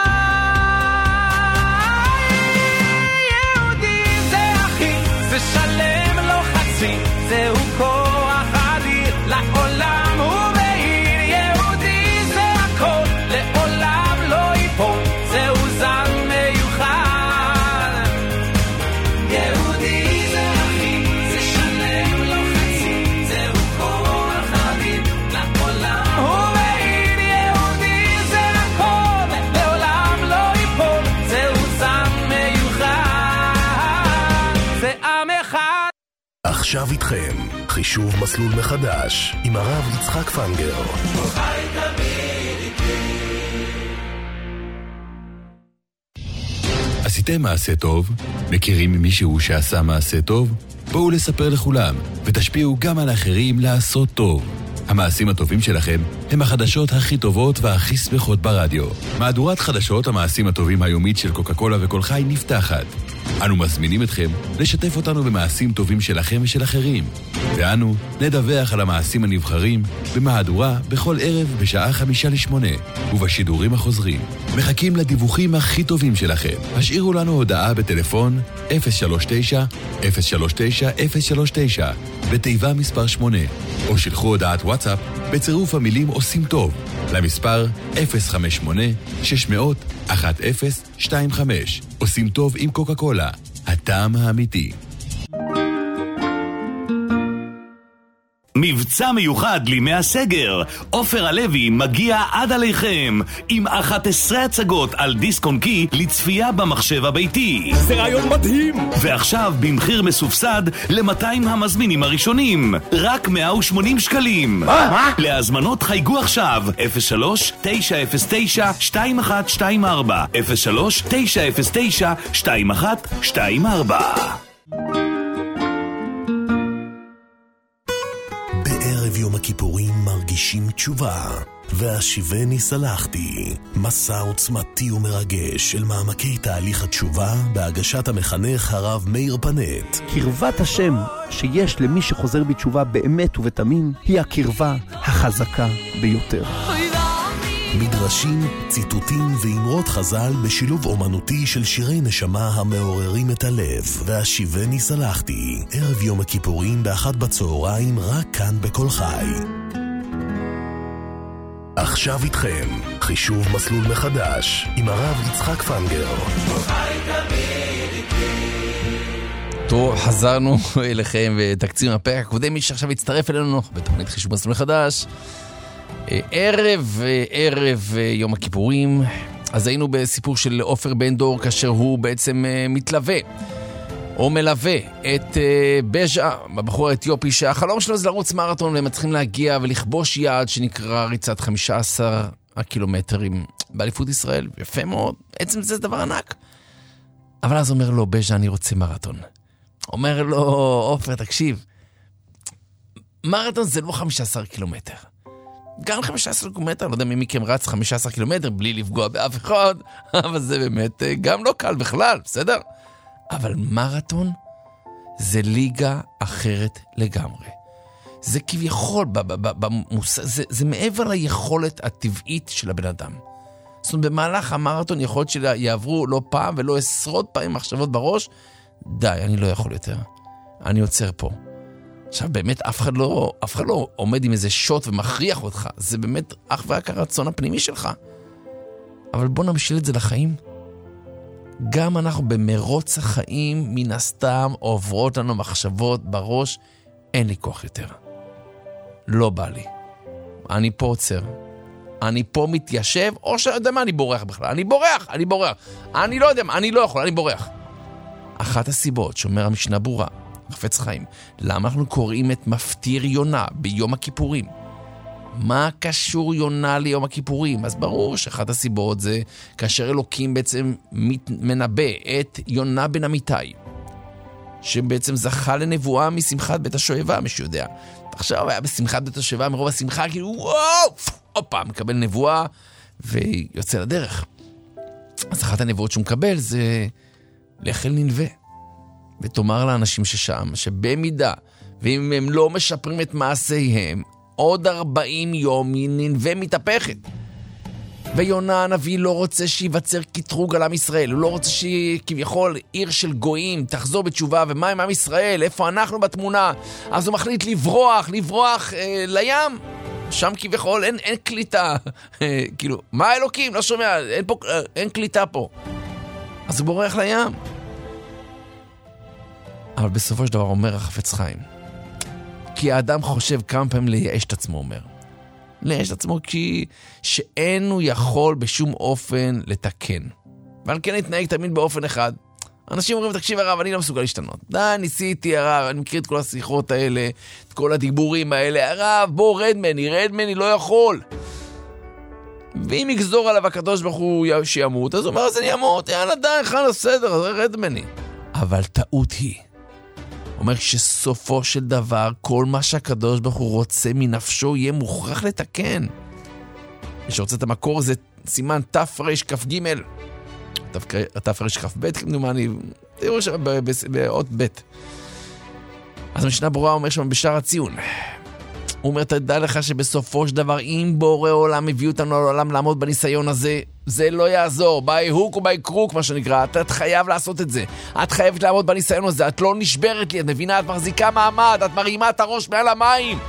יהודי זה אחי, זה שלם לא חצי, זהו כוח אדיר, לעולם הוא מאיר. יהודי זה הכל, לעולם לא ייפול, זהו זן מיוחד. יהודי זה אחי, זה שלם לא חצי, זהו כוח אדיר, לעולם הוא מאיר. יהודי זה הכל, לעולם לא ייפול, זהו זן מיוחד, זה עם אחד. עכשיו איתכם, חישוב מסלול מחדש עם הרב יצחק פנגר. עשיתם מעשה טוב? מכירים מישהו שעשה מעשה טוב? בואו לספר לכולם, ותשפיעו גם על האחרים לעשות טוב. המעשים הטובים שלכם הם החדשות הכי טובות והכי שמחות ברדיו. מהדורת חדשות המעשים הטובים היומית של קוקה קולה וכל חי נפתחת. אנו מזמינים אתכם לשתף אותנו במעשים טובים שלכם ושל אחרים, ואנו נדווח על המעשים הנבחרים במהדורה בכל ערב בשעה 7:55 ובשידורים החוזרים. מחכים לדיווחים הכי טובים שלכם. השאירו לנו הודעה בטלפון 039-039-039 בתיבה מספר 8, או שלחו הודעת וואטסאפ בצירוף המילים עושים טוב למספר 058-600-1025. עושים טוב עם קוקה קולה, הטעם האמיתי. מבצע מיוחד לימי הסגר. עופר הלוי מגיע עד עליכם עם 11 הצגות על דיסק און קי לצפייה במחשב הביתי. זה רעיון מדהים. ועכשיו במחיר מסובסד ל-200 המזמינים הראשונים, רק 180 שקלים. מה? להזמנות חייגו עכשיו 03-909-2124 03-909-2124. בערב יום הכיפורים מרגישים תשובה, והשיבני סלחתי, מסע עוצמתי ומרגש של מעמקי תהליך התשובה בהגשת המחנך הרב מאיר פנט. קרבת השם שיש למי שחוזר בתשובה באמת ובתמים היא הקרבה החזקה ביותר. מדרשים, ציטוטים ואמרות חז"ל בשילוב אומנותי של שירי נשמה המעוררים את הלב. והשיבני סלחתי, ערב יום הכיפורים ב13:00 רק כאן בכל חי. עכשיו איתכם, חישוב מסלול מחדש עם הרב יצחק פנגר. טוב, חזרנו אליכם ותקציר הפרק הקודם. מי שעכשיו יצטרף אלינו בתוכנית חישוב מסלול מחדש, ערב יום הכיפורים. אז היינו בסיפור של עופר בן דור, כאשר הוא בעצם מתלווה או מלווה את בז'ה, הבחור האתיופי, שהחלום שלו זה לרוץ מרתון, והם צריכים להגיע ולכבוש יעד שנקרא ריצת 15 הקילומטרים באליפות ישראל. יפה מאוד, עצם זה דבר ענק. אבל אז אומר לו בז'ה, אני רוצה מרתון. אומר לו עופר, תקשיב, מרתון זה לא 15 קילומטר. גם 15 קילומטר, לא יודע מי מכם רץ 15 קילומטר בלי לפגוע באף אחד, אבל זה באמת גם לא קל בכלל, בסדר? אבל מרתון זה ליגה אחרת לגמרי. זה כביכול, זה מעבר ליכולת הטבעית של הבן אדם. זאת אומרת, במהלך המרתון יכול להיות שיעברו לא פעם ולא עשרות פעמים מחשבות בראש, די, אני לא יכול יותר. אני עוצר פה. עכשיו באמת אף אחד לא עומד עם איזה שוט ומכריח אותך. זה באמת אך ורק הרצון הפנימי שלך. אבל בוא נמשיל את זה לחיים. גם אנחנו במרוץ החיים מן הסתם עוברות לנו מחשבות בראש, אין לי כוח יותר. לא בא לי. אני פה עוצר. אני פה מתיישב, או שיודע מה, אני בורח בכלל. אני בורח. אני לא יודע מה, אני לא יכול, אני בורח. אחת הסיבות שאומר המשנה ברורה, חפץ חיים, למה אנחנו קוראים את מפטיר יונה ביום הכיפורים? מה קשור יונה ליום הכיפורים? אז ברור שאחת הסיבות זה כאשר אלוקים בעצם מנבא את יונה בן אמיתי, שבעצם זכה לנבואה משמחת בית השואבה, מי שיודע. עכשיו היה בשמחת בית השואבה, מרוב השמחה, כאילו וואו, אופה, מקבל נבואה ויוצא לדרך. אז אחת הנבואות שהוא מקבל זה לאכל ננבה. ותאמר לאנשים ששם, שבמידה, ואם הם לא משפרים את מעשיהם, עוד 40 יום ננבה מתהפכת. ויונה הנביא לא רוצה שיווצר קטרוג על עם ישראל, הוא לא רוצה שכביכול עיר של גויים תחזור בתשובה, ומה עם עם ישראל? איפה אנחנו בתמונה? אז הוא מחליט לברוח לים. שם כביכול אין קליטה. כאילו, מה אלוקים? לא שומע, אין קליטה פה. אז הוא בורח לים. אבל בסופו של דבר אומר החפץ חיים, כי האדם חושב כמה פעמים לייאש את עצמו, אומר. לייאש את עצמו כי שאין הוא יכול בשום אופן לתקן. ואני כן התנהג תמיד באופן אחד. אנשים אומרים, תקשיב הרב, אני לא מסוגל להשתנות. די, ניסיתי הרב, אני מכיר את כל השיחות האלה, את כל הדיבורים האלה. הרב, בוא רד מני, לא יכול. ואם יגזור עליו הקדוש ברוך הוא שימות, אז הוא אומר, אז אני אמות, יאללה די, חן הסדר, אז רד מני. אבל טעות היא. אומר שסופו של דבר, כל מה שהקדוש ברוך הוא רוצה מנפשו יהיה מוכרח לתקן. מי שרוצה את המקור זה סימן תרכ"ג, תרכ"ב, כמדומני, באות ב'. אז משנה ברורה אומר שם בשער הציון. הוא אומר, תדע לך שבסופו של דבר, אם בורא עולם הביא אותנו לעולם לעמוד בניסיון הזה, זה לא יעזור. ביי הוק וביי קרוק, מה שנקרא. את חייב לעשות את זה. את חייבת לעמוד בניסיון הזה. את לא נשברת לי, את מבינה? את מחזיקה מעמד, את מרימה את הראש מעל המים.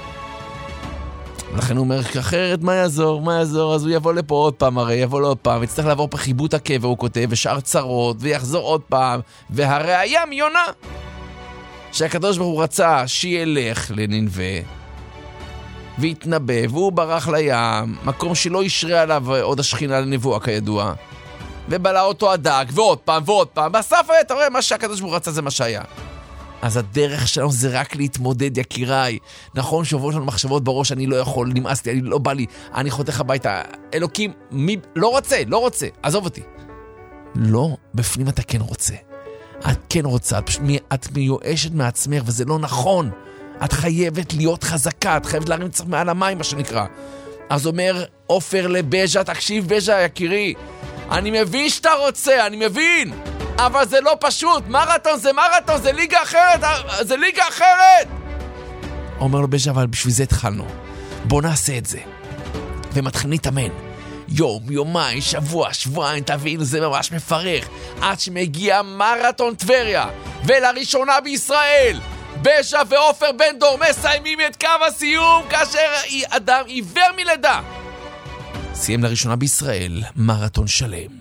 לכן הוא אומר, אחרת מה יעזור? אז הוא יבוא לפה עוד פעם, הרי יבוא לעוד פעם, וצריך לעבור פה חיבוט הקבר, הוא כותב, ושאר צרות, ויחזור עוד פעם. והראיה מיונה, שהקדוש ברוך הוא רצה שילך לנינווה, והתנבא, והוא ברח לים, מקום שלא ישרה עליו עוד השכינה לנבואה כידוע, ובלע אותו הדג, ועוד פעם, בסוף אתה רואה, מה שהקדוש ברוך הוא רצה זה מה שהיה. אז הדרך שלנו זה רק להתמודד, יקיריי. נכון שעוברות לנו מחשבות בראש, אני לא יכול, נמאס לי, לא בא לי, אני חותך הביתה. אלוקים, לא רוצה, עזוב אותי. לא, בפנים אתה כן רוצה. את כן רוצה, את מיואשת מעצמך, וזה לא נכון. את חייבת להיות חזקה, את חייבת להרים צריך מעל המים, מה שנקרא. אז אומר עופר לבז'ה, תקשיב בז'ה, יקירי, אני מבין שאתה רוצה, אני מבין, אבל זה לא פשוט, מרתון, זה ליגה אחרת, אומר לו בז'ה, אבל בשביל זה התחלנו, בוא נעשה את זה. ומתחילים להתאמן, יום, יומיים, שבוע, שבועיים, תבינו, זה ממש מפרך. עד שמגיע מרתון טבריה, ולראשונה בישראל, בז'ה ועופר בן דור מסיימים את קו הסיום, כאשר אדם עיוור מלידה סיים לראשונה בישראל מרתון שלם.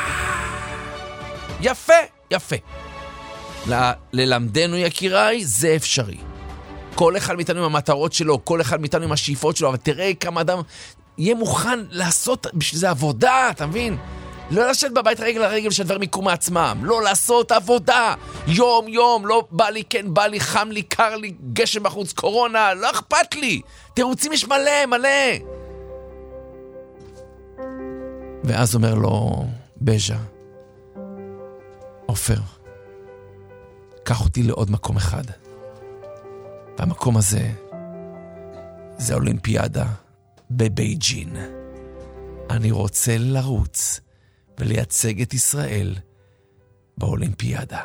יפה, יפה. ללמדנו יקיריי, זה אפשרי. כל אחד מאיתנו עם המטרות שלו, כל אחד מאיתנו עם השאיפות שלו, אבל תראה כמה אדם יהיה מוכן לעשות בשביל זה עבודה, אתה מבין? לא לשבת בבית רגל לרגל שדברים יקרו מעצמם, לא לעשות עבודה יום יום, לא בא לי, כן בא לי, חם לי, קר לי, גשם בחוץ, קורונה, לא אכפת לי, תירוצים יש מלא, מלא. ואז אומר לו בז'ה, עופר, קח אותי לעוד מקום אחד, והמקום הזה זה האולימפיאדה בבייג'ין. אני רוצה לרוץ ולייצג את ישראל באולימפיאדה.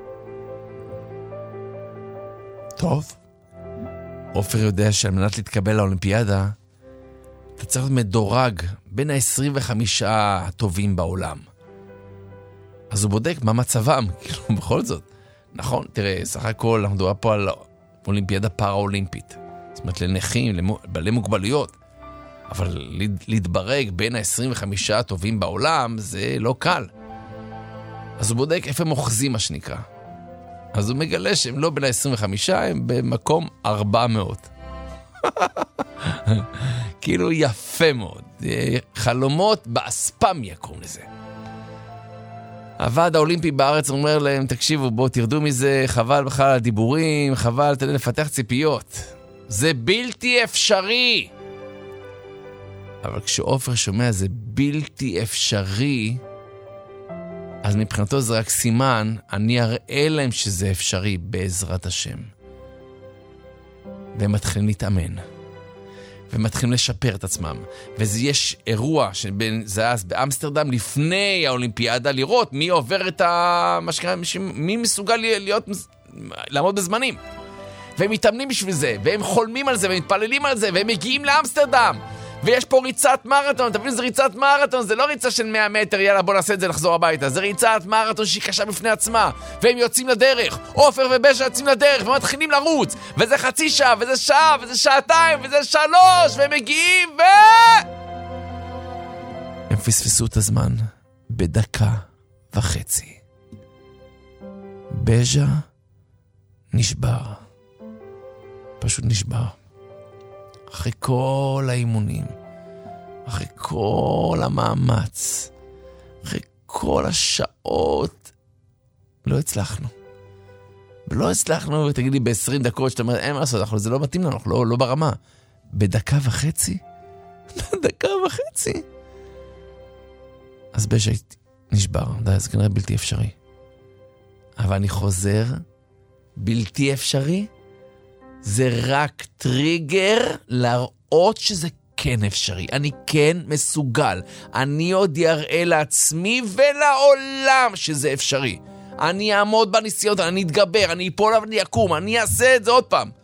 טוב, עופר יודע שעל מנת להתקבל לאולימפיאדה אתה צריך להיות מדורג בין ה-25 הטובים בעולם. אז הוא בודק מה מצבם, כאילו בכל זאת. נכון, תראה, סך הכל אנחנו מדברים פה על אולימפיאדה פארה-אולימפית. זאת אומרת לנכים, לבעלי מוגבלויות. אבל להתברג בין ה-25 הטובים בעולם זה לא קל. אז הוא בודק איפה הם אוחזים מה שנקרא. אז הוא מגלה שהם לא בין ה-25, הם במקום 400. כאילו יפה מאוד. חלומות באספמיה קוראים לזה. הוועד האולימפי בארץ אומר להם, תקשיבו, בואו תרדו מזה, חבל בכלל על דיבורים, חבל לפתח ציפיות. זה בלתי אפשרי. אבל כשעופר שומע זה בלתי אפשרי, אז מבחינתו זה רק סימן, אני אראה להם שזה אפשרי בעזרת השם. והם מתחילים להתאמן. ומתחילים לשפר את עצמם. יש אירוע שזה היה באמסטרדם לפני האולימפיאדה, לראות מי עובר את המשקרה, מי מסוגל לעמוד בזמנים. והם מתאמנים בשביל זה, והם חולמים על זה, והם מתפללים על זה, והם מגיעים לאמסטרדם. ויש פה ריצת מרתון, תבין, זה ריצת מרתון, זה לא ריצה של 100 מטר, יאללה בוא נעשה את זה לחזור הביתה, זה ריצת מרתון שהיא קשה בפני עצמה, והם יוצאים לדרך, עופר ובז'ה יוצאים לדרך, ומתחילים לרוץ, וזה חצי שעה, וזה שעה, וזה שעתיים, וזה 3, והם מגיעים, הם פספסו את הזמן בדקה וחצי. בז'ה נשבר, פשוט נשבר. אחרי כל האימונים, אחרי כל המאמץ, אחרי כל השעות, לא הצלחנו. ולא הצלחנו, ותגיד לי, ב-20 דקות שאתה אומר, אין מה לעשות, זה לא מתאים לנו, לא ברמה. בדקה וחצי? בדקה וחצי? אז בז'ה נשבר, זה כנראה בלתי אפשרי. אבל אני חוזר, בלתי אפשרי? זה רק טריגר להראות שזה כן אפשרי. אני כן מסוגל. אני עוד יראה לעצמי ולעולם שזה אפשרי. אני אעמוד בניסיונות, אני אתגבר, אני אפול ואני אקום, אני אעשה את זה עוד פעם.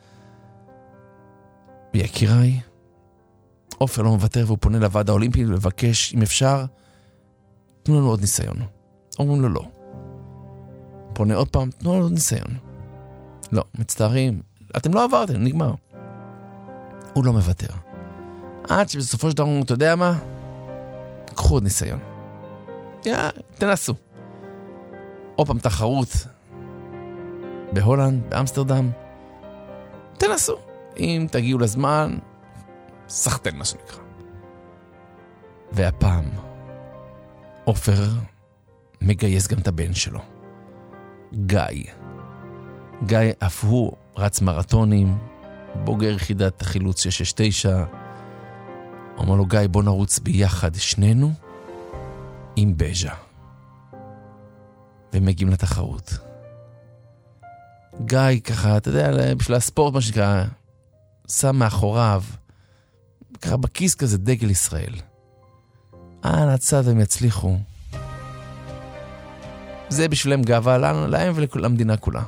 ויקיריי, עופר לא מוותר והוא פונה לוועד האולימפי לבקש, אם אפשר, תנו לנו עוד ניסיון. אומרים לו לא. פונה עוד פעם, תנו לנו עוד ניסיון. לא, מצטערים. אתם לא עברתם, נגמר. הוא לא מוותר. עד שבסופו של דבר, אתה יודע מה? קחו עוד ניסיון. תנסו. עוד פעם תחרות בהולנד, באמסטרדם. תנסו. אם תגיעו לזמן, סחטן מה שנקרא. והפעם, עופר מגייס גם את הבן שלו. גיא. גיא אף הוא רץ מרתונים, בוגר יחידת החילוץ 669. אומר לו, גיא, בוא נרוץ ביחד שנינו עם בז'ה. ומגיעים לתחרות. גיא ככה, אתה יודע, בשביל הספורט מה שנקרא, שם מאחוריו, ככה בכיס כזה דגל ישראל. הצד הם יצליחו. זה בשבילם גאווה להם ולמדינה כולה.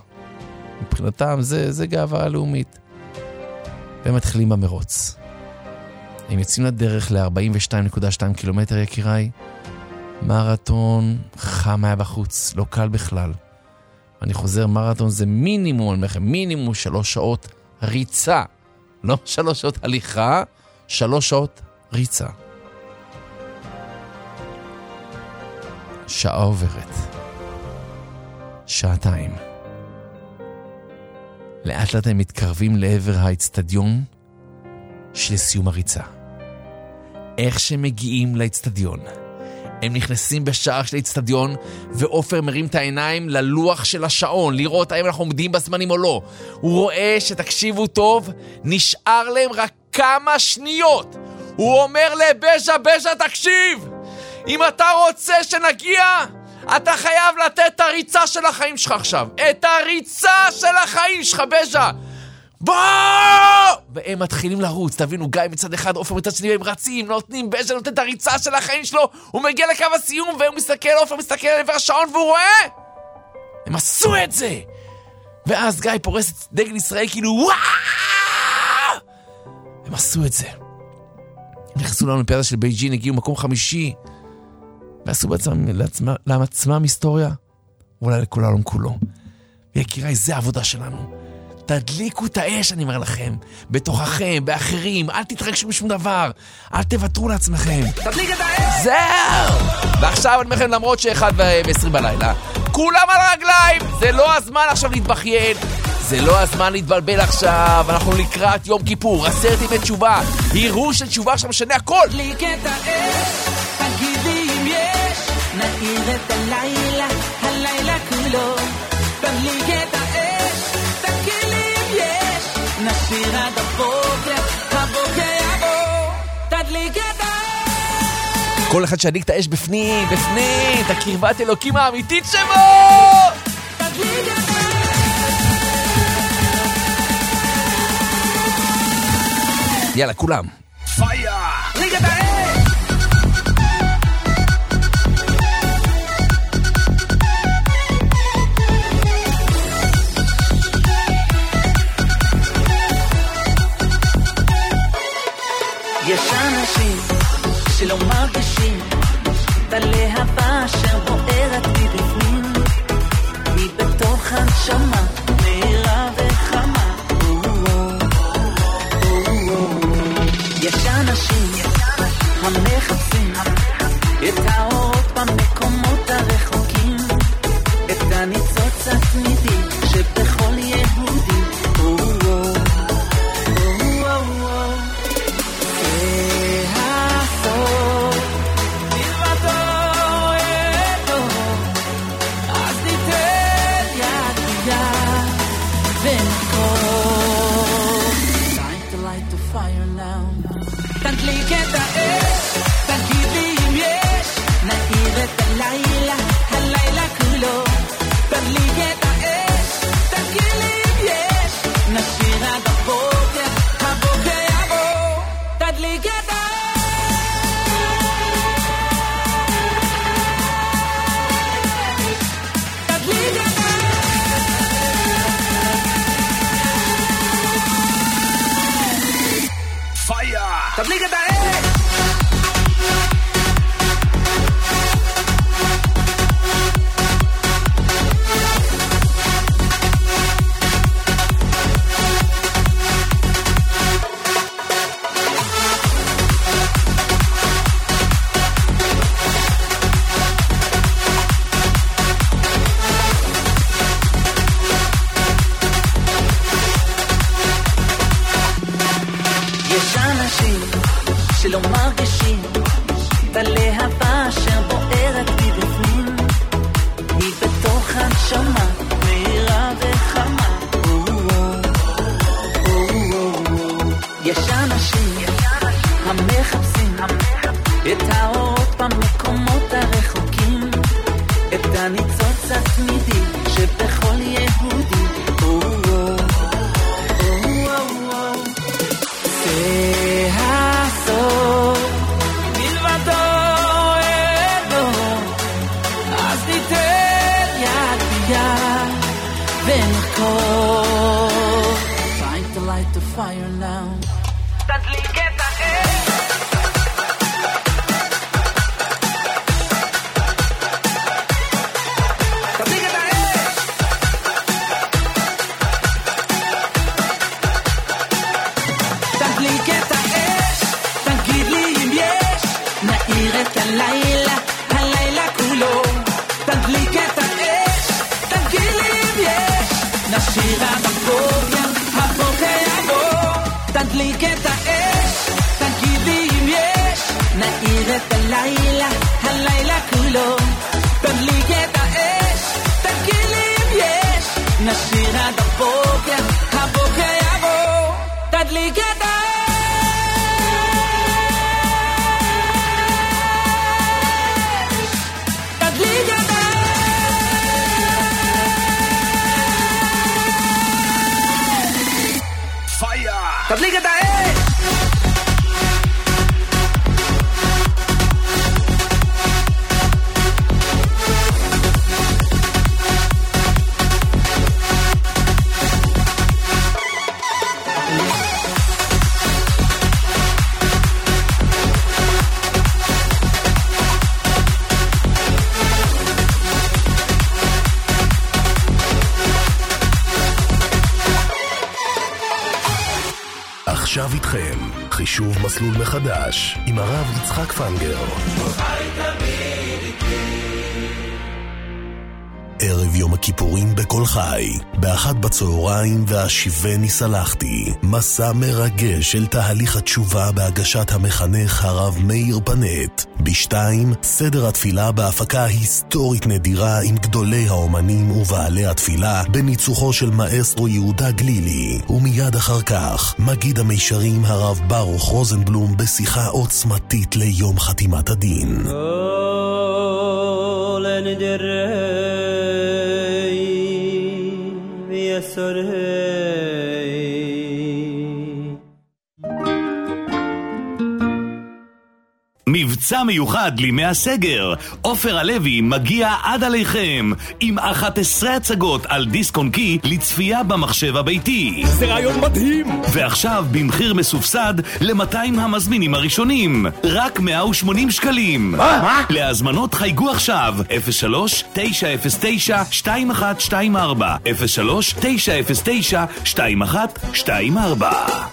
מבחינתם זה גאווה לאומית. והם מתחילים במרוץ. הם יוצאים לדרך ל-42.2 קילומטר, יקיריי. מרתון חם היה בחוץ, לא קל בכלל. אני חוזר, מרתון זה מינימום, אני אומר לכם, מינימום 3 שעות ריצה. לא 3 שעות הליכה, 3 שעות ריצה. שעה עוברת. 2 שעות. לאט לאט הם מתקרבים לעבר האצטדיון של סיום הריצה. איך שמגיעים לאצטדיון, הם נכנסים בשער של האצטדיון, ואופר מרים את העיניים ללוח של השעון, לראות האם אנחנו עומדים בזמנים או לא. הוא רואה שתקשיבו טוב, נשאר להם רק כמה שניות. הוא אומר לבז'ה, בז'ה תקשיב, אם אתה רוצה שנגיע, אתה חייב לתת את הריצה של החיים שלך עכשיו. את הריצה של החיים שלך, בז'ה. בוא! והם מתחילים לרוץ, תבינו, גיא מצד אחד, אופר מצד שני, והם רצים, נותנים, בז'ה נותן את הריצה של החיים שלו, הוא מגיע לקו הסיום, והוא מסתכל, אופר מסתכל על עבר השעון, והוא רואה! הם עשו את זה! ואז גיא פורס את דגל ישראל, כאילו, וואו! הם עשו את זה. הם נכנסו לאולימפיאדה של בייג'ין, הגיעו מקום 5, ועשו לעצמם היסטוריה, ואולי לכל העולם כולו. ויקיריי, זה העבודה שלנו. תדליקו את האש, אני אומר לכם, בתוככם, באחרים, אל תתרגשו משום דבר, אל תוותרו לעצמכם. תדליק את האש! זהו! ועכשיו אני אומר לכם, למרות ש1:20 בלילה, כולם על הרגליים, זה לא הזמן עכשיו להתבכיין, זה לא הזמן להתבלבל עכשיו, אנחנו לקראת יום כיפור, 10 ימי תשובה, הירוש של תשובה עכשיו משנה הכל. תדליק את האש, תגיד לי אם יש, נאיר את הלילה, הלילה כולו. תדליק את האש, תגיד לי אם יש, נשאיר עד הבוקר, הבוקר יבוא. תדליק את האש. כל אחד שידליק את האש בפנים, בפנים, את הקרבת אלוקים האמיתית שבו. תדליק את האש. יאללה, כולם. פייר! תדליק את האש. יש אנשים שלא מרגישים את הלהבה שבוערת מבפנים, מבתוך הנשמה מהירה וחמה. יש אנשים המחפשים את האורות במקומות הרחוקים, את הניצוץ התמידי שבכל יהודי. תדליק את האש, תגיד לי אם יש, נאיר את הלילה, הלילה כולו. תדליק את האש, תגיד לי אם יש, נשאיר עד הבוקר, הבוקר יבוא. תדליק את האש. תדליק את האש. פייר! תדליק את האש. יש אנשים שלא מרגישים את הלהבה שבוערת מבפנים, מבתוך הנשמה מהירה וחמה. יש אנשים המחפשים את האורות במקומות הרחוקים, את הניצוץ התמידי שבכל יהודי. זה הסוף מלבדו אלוהים, אז ניתן יד ביד ונחקור. Time to light the fire now. תדליק את האש. נאיר את הלילה, הלילה כולו. תדליק את האש, תגיד לי אם יש, נשיר עד הבוקר, הבוקר יבוא. תדליק את האש, תגיד לי אם יש, נאיר את הלילה, הלילה כולו. תדליק את האש, תגיד לי אם יש, נשיר עד הבוקר, הבוקר יבוא. תדליק את האש. תדליק את האש! עכשיו איתכם, חישוב מסלול מחדש עם הרב יצחק פנגר. ערב יום הכיפורים בכל חי, באחת בצהריים והשיבני סלחתי. מסע מרגש של תהליך התשובה בהגשת המחנך הרב מאיר פנט. בשתיים, סדר התפילה בהפקה היסטורית נדירה עם גדולי האומנים ובעלי התפילה בניצוחו של מאסטרו יהודה גלילי. ומיד אחר כך, מגיד המישרים הרב ברוך רוזנבלום בשיחה עוצמתית ליום חתימת הדין. מבצע מיוחד לימי הסגר. עופר הלוי מגיע עד עליכם עם 11 הצגות על דיסק און קי לצפייה במחשב הביתי. זה רעיון מדהים! ועכשיו במחיר מסובסד ל-200 המזמינים הראשונים, רק 180 שקלים. מה? להזמנות חייגו עכשיו 03-909-2124 03-909-2124.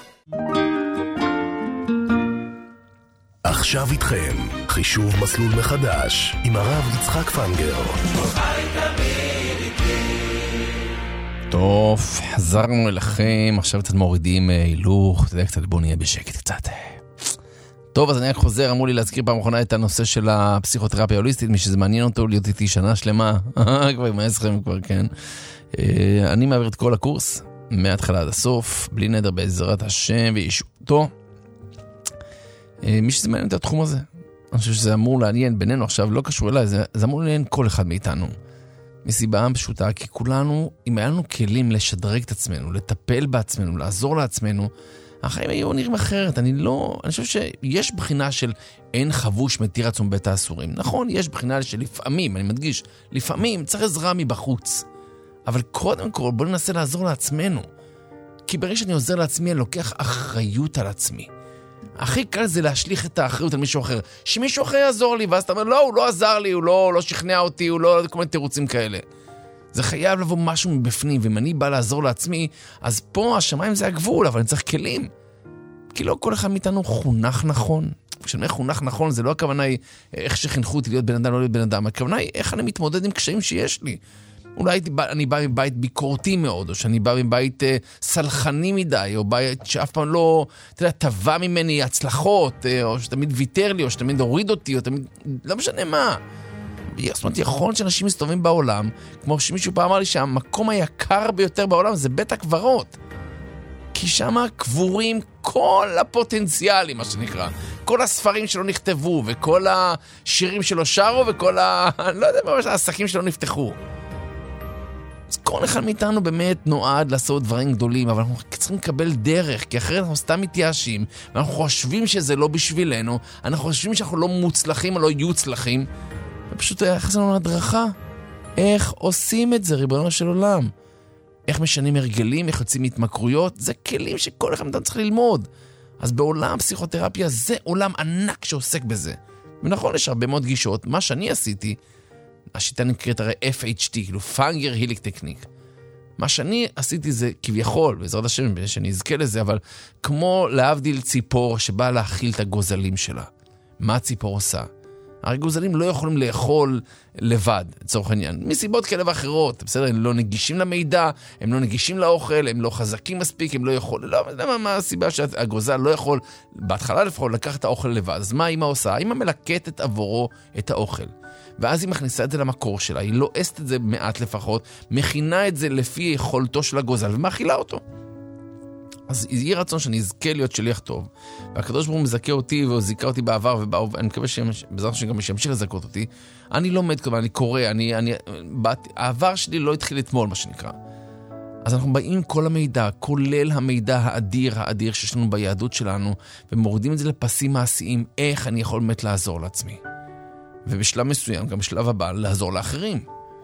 עכשיו איתכם, חישוב מסלול מחדש עם הרב יצחק פנגר. טוב, חזרנו אליכם, עכשיו קצת מורידים הילוך, אתה יודע, קצת בוא נהיה בשקט קצת. טוב, אז אני רק חוזר, אמרו לי להזכיר פעם אחרונה את הנושא של הפסיכותרפיה ההוליסטית, מי שזה מעניין אותו להיות איתי שנה שלמה, כבר עם העשרים כבר, כן. אני מעביר את כל הקורס, מההתחלה עד הסוף, בלי נדר בעזרת השם וישועתו. מי שזה מעניין את התחום הזה, אני חושב שזה אמור לעניין בינינו עכשיו, לא קשור אליי, זה אמור לעניין כל אחד מאיתנו. מסיבה פשוטה, כי כולנו, אם היה לנו כלים לשדרג את עצמנו, לטפל בעצמנו, לעזור לעצמנו, החיים היו נראים אחרת. אני חושב שיש בחינה של אין חבוש מתיר עצמו בית האסורים. נכון, יש בחינה שלפעמים, אני מדגיש, לפעמים צריך עזרה מבחוץ. אבל קודם כל, בוא ננסה לעזור לעצמנו. כי ברגע שאני עוזר לעצמי, אני לוקח אחריות על עצמי. הכי קל זה להשליך את האחריות על מישהו אחר. שמישהו אחר יעזור לי, ואז אתה אומר, לא, הוא לא עזר לי, הוא לא שכנע אותי, הוא לא כל מיני תירוצים כאלה. זה חייב לבוא משהו מבפנים, ואם אני בא לעזור לעצמי, אז פה השמיים זה הגבול, אבל אני צריך כלים. כי לא כל אחד מאיתנו חונך נכון. כשאני חונך נכון, זה לא הכוונה היא איך שחינכו אותי להיות בן אדם, לא להיות בן אדם. הכוונה היא איך אני מתמודד עם קשיים שיש לי. אולי אני בא מבית ביקורתי מאוד, או שאני בא מבית סלחני מדי, או בית שאף פעם לא, אתה יודע, טבע ממני הצלחות, או שתמיד ויתר לי, או שתמיד הוריד אותי, או תמיד, לא משנה מה. זאת אומרת, יכול שאנשים מסתובבים בעולם, כמו שמישהו פעם אמר לי שהמקום היקר ביותר בעולם זה בית הקברות. כי שם קבורים כל הפוטנציאלים, מה שנקרא. כל הספרים שלו נכתבו, וכל השירים שלו שרו, וכל לא יודע מה, העסקים שלו נפתחו. אז כל אחד מאיתנו באמת נועד לעשות דברים גדולים, אבל אנחנו צריכים לקבל דרך, כי אחרת אנחנו סתם מתייאשים, ואנחנו חושבים שזה לא בשבילנו, אנחנו חושבים שאנחנו לא מוצלחים או לא יוצלחים, ופשוט איך זה לנו הדרכה? איך עושים את זה, ריבונו של עולם? איך משנים הרגלים, איך יוצאים מהתמכרויות? זה כלים שכל אחד מאיתנו צריך ללמוד. אז בעולם פסיכותרפיה זה עולם ענק שעוסק בזה. ונכון, יש הרבה מאוד גישות. מה שאני עשיתי, השיטה נקראת הרי FHT, כאילו פאנגר הילינג טכניק. מה שאני עשיתי זה כביכול, בעזרת השם, שאני אזכה לזה, אבל כמו להבדיל ציפור שבאה להכיל את הגוזלים שלה. מה הציפור עושה? הרי גוזלים לא יכולים לאכול לבד, לצורך העניין, מסיבות כאלה ואחרות, בסדר? הם לא נגישים למידע, הם לא נגישים לאוכל, הם לא חזקים מספיק, הם לא יכולים, לא, מה הסיבה שהגוזל לא יכול, בהתחלה לפחות, לקחת את האוכל לבד? אז מה אמא עושה? אמא מלקטת עבורו את האוכל, ואז היא מכניסה את זה למקור שלה, היא לועסת את זה מעט לפחות, מכינה את זה לפי יכולתו של הגוזל, ומאכילה אותו. אז יהיה רצון שאני אזכה להיות שליח טוב, והקדוש ברוך הוא מזכה אותי וזיכה אותי בעבר, ואני מקווה שבעזרת שגם ימשיך לזכות אותי. אני לומד כבר, אני קורא, העבר שלי לא התחיל אתמול, מה שנקרא. אז אנחנו באים כל המידע, כולל המידע האדיר שיש לנו ביהדות שלנו, ומורדים את זה לפסים מעשיים, איך אני יכול באמת לעזור לעצמי. ובשלב מסוים, גם בשלב הבא, לעזור לאחרים.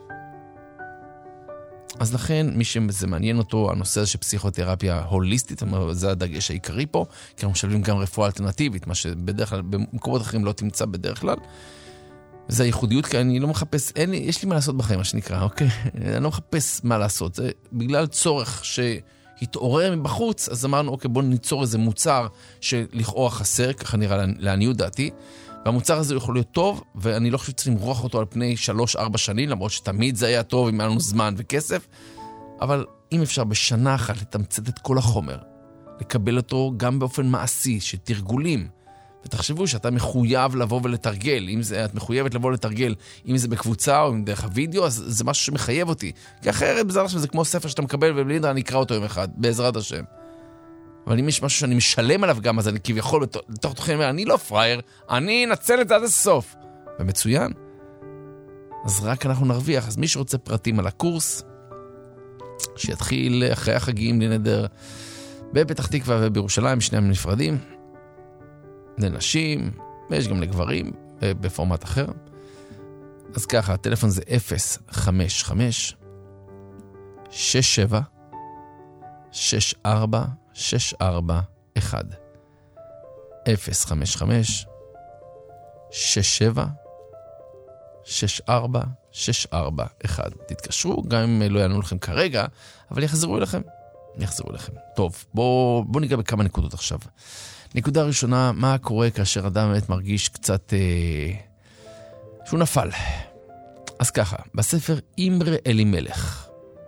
אז לכן, מי שזה מעניין אותו, הנושא הזה של פסיכותרפיה הוליסטית, זה הדגש העיקרי פה, כי אנחנו משלבים גם רפואה אלטרנטיבית, מה שבדרך כלל, במקומות אחרים לא תמצא בדרך כלל. זה הייחודיות, כי אני לא מחפש, יש לי מה לעשות בחיים, מה שנקרא, אוקיי? אני לא מחפש מה לעשות, זה בגלל צורך שהתעורר מבחוץ, אז אמרנו, אוקיי, בואו ניצור איזה מוצר שלכאורה חסר, ככה נראה לעניות דעתי, והמוצר הזה יכול להיות טוב, ואני לא חושב שצריך למרוח אותו על פני 3-4 שנים, למרות שתמיד זה היה טוב אם היה לנו זמן וכסף, אבל אם אפשר בשנה אחת לתמצת את כל החומר, לקבל אותו גם באופן מעשי, שתרגולים, ותחשבו שאתה מחויב לבוא ולתרגל, אם זה, את מחויבת לבוא לתרגל, אם זה בקבוצה או דרך הוידאו, אז זה משהו שמחייב אותי, כי אחרת בעזרת השם זה כמו ספר שאתה מקבל, ובלינדר אני אקרא אותו יום אחד, בעזרת השם. אבל אם יש משהו שאני משלם עליו גם, אז אני כביכול לתוך תוכן, אני לא פרייר, אני אנצל את זה עד הסוף. ומצוין. אז רק אנחנו נרוויח. אז מי שרוצה פרטים על הקורס, שיתחיל אחרי החגים לנדר בפתח תקווה ובירושלים, שניהם נפרדים, לנשים, ויש גם לגברים, בפורמט אחר. אז ככה, הטלפון זה 055 67 64 641 055 67 64 641. תתקשרו, גם אם לא יענו לכם כרגע, אבל יחזרו אליכם. טוב, בואו ניגע בכמה נקודות עכשיו. נקודה ראשונה, מה קורה כאשר אדם באמת מרגיש קצת שהוא נפל. אז ככה, בספר אימרי אלימלך,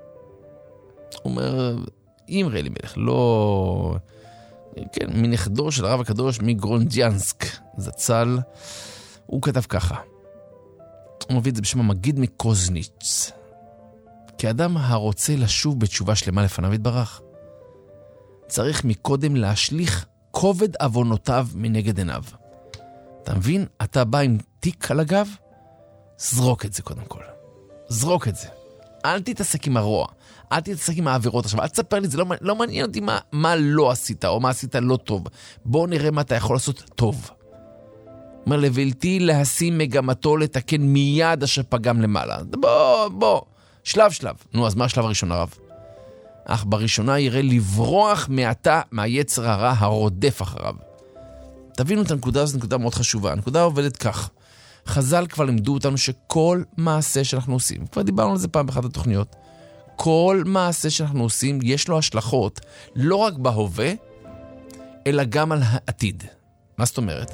הוא אומר, אימרי אלימלך, לא... כן, מנכדו של הרב הקדוש מגרונדיאנסק, זצ"ל, הוא כתב ככה. הוא מביא את זה בשם המגיד מקוזניץ. כאדם הרוצה לשוב בתשובה שלמה לפניו יתברך, צריך מקודם להשליך כובד אבונותיו מנגד עיניו. אתה מבין? אתה בא עם תיק על הגב, זרוק את זה קודם כל. זרוק את זה. אל תתעסק עם הרוע. אל תתעסק עם העבירות עכשיו. אל תספר לי, זה לא מעניין אותי מה לא עשית או מה עשית לא טוב. בוא נראה מה אתה יכול לעשות טוב. אומר לבלתי להשים מגמתו לתקן מיד אשר פגם למעלה. בוא. שלב. נו, אז מה השלב הראשון הרב? אך בראשונה יראה לברוח מעתה מהיצר הרע הרודף אחריו. תבינו את הנקודה הזאת, נקודה מאוד חשובה. הנקודה עובדת כך. חז"ל כבר לימדו אותנו שכל מעשה שאנחנו עושים, כבר דיברנו על זה פעם באחת התוכניות, כל מעשה שאנחנו עושים יש לו השלכות לא רק בהווה, אלא גם על העתיד. מה זאת אומרת?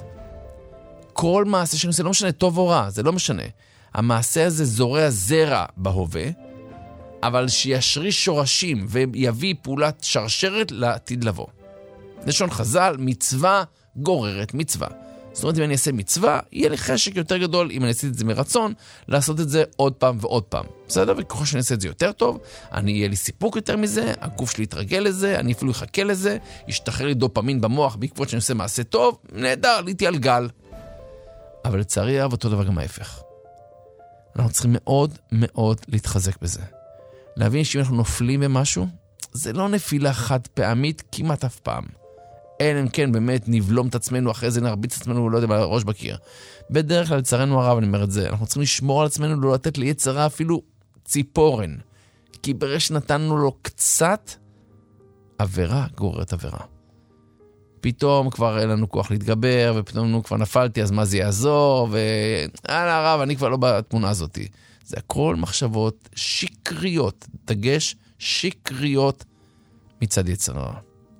כל מעשה שאנחנו עושים, לא משנה טוב או רע, זה לא משנה. המעשה הזה זורע זרע בהווה, אבל שישריש שורשים ויביא פעולת שרשרת לעתיד לבוא. לשון חז"ל, מצווה גוררת מצווה. זאת אומרת, אם אני אעשה מצווה, יהיה לי חשק יותר גדול, אם אני אעשה את זה מרצון, לעשות את זה עוד פעם ועוד פעם. בסדר? וככל שאני אעשה את זה יותר טוב, יהיה לי סיפוק יותר מזה, הגוף שלי יתרגל לזה, אני אפילו יחכה לזה, ישתחרר לי דופמין במוח, בעקבות שאני עושה מעשה טוב, נהדר, ליתי על גל. אבל לצערי הרב, אותו דבר גם ההפך. אנחנו צריכים מאוד מאוד להתחזק בזה. להבין שאם אנחנו נופלים במשהו, זה לא נפילה חד פעמית כמעט אף פעם. אין אם כן באמת נבלום את עצמנו, אחרי זה נרביץ את עצמנו, לא יודע, ראש בקיר. בדרך כלל, לצערנו הרב, אני אומר את זה, אנחנו צריכים לשמור על עצמנו, לא לתת ליצרה אפילו ציפורן. כי ברגע שנתנו לו קצת, עבירה גוררת עבירה. פתאום כבר אין לנו כוח להתגבר, ופתאום כבר נפלתי, אז מה זה יעזור, הרב, אני כבר לא בתמונה הזאת. זה הכל מחשבות שקריות, דגש שקריות מצד יצרה.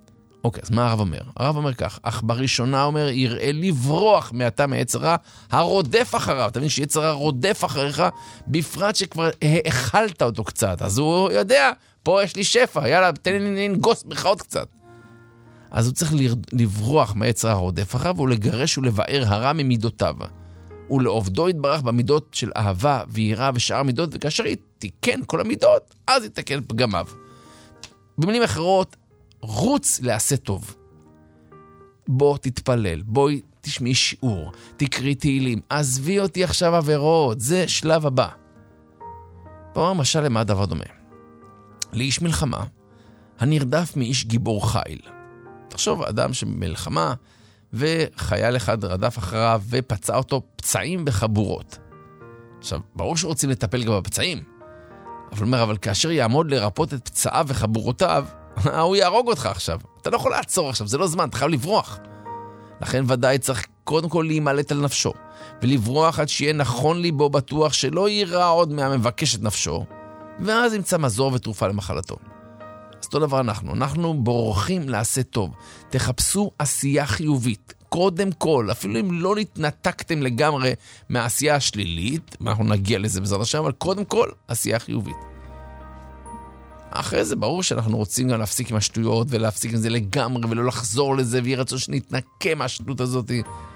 אוקיי, אז מה הרב אומר? הרב אומר כך, אך בראשונה אומר, יראה לברוח מעתה מיצר הרע, הרודף אחריו. אתה מבין שיצר הרע רודף אחריך, בפרט שכבר האכלת אותו קצת. אז הוא יודע, פה יש לי שפע, יאללה, תן לי לנגוס בך עוד קצת. אז הוא צריך לברוח מיצר הרע רודף אחריו, ולגרש ולבאר הרע ממידותיו. ולעובדו יתברך במידות של אהבה ויראה ושאר מידות, וכאשר יתקן כל המידות, אז יתקן פגמיו. במילים אחרות, רוץ לעשה טוב. בוא תתפלל, בואי תשמעי שיעור, תקריא תהילים, עזבי אותי עכשיו עבירות, זה שלב הבא. פה משל למה הדבר דומה? לאיש מלחמה, הנרדף מאיש גיבור חיל. תחשוב, אדם שמלחמה, וחייל אחד רדף אחריו ופצע אותו פצעים בחבורות. עכשיו, ברור שרוצים לטפל גם בפצעים, אבל כאשר יעמוד לרפות את פצעיו וחבורותיו, הוא יהרוג אותך עכשיו. אתה לא יכול לעצור עכשיו, זה לא זמן, אתה חייב לברוח. לכן ודאי צריך קודם כל להימלט על נפשו, ולברוח עד שיהיה נכון ליבו בטוח שלא יירא עוד מהמבקש את נפשו, ואז ימצא מזור ותרופה למחלתו. אז אותו דבר אנחנו בורחים לעשה טוב. תחפשו עשייה חיובית. קודם כל, אפילו אם לא נתנתקתם לגמרי מהעשייה השלילית, אנחנו נגיע לזה בעזרת השם, אבל קודם כל, עשייה חיובית. אחרי זה ברור שאנחנו רוצים גם להפסיק עם השטויות, ולהפסיק עם זה לגמרי, ולא לחזור לזה, ויהיה רצון שנתנקה מהשטות הזאת.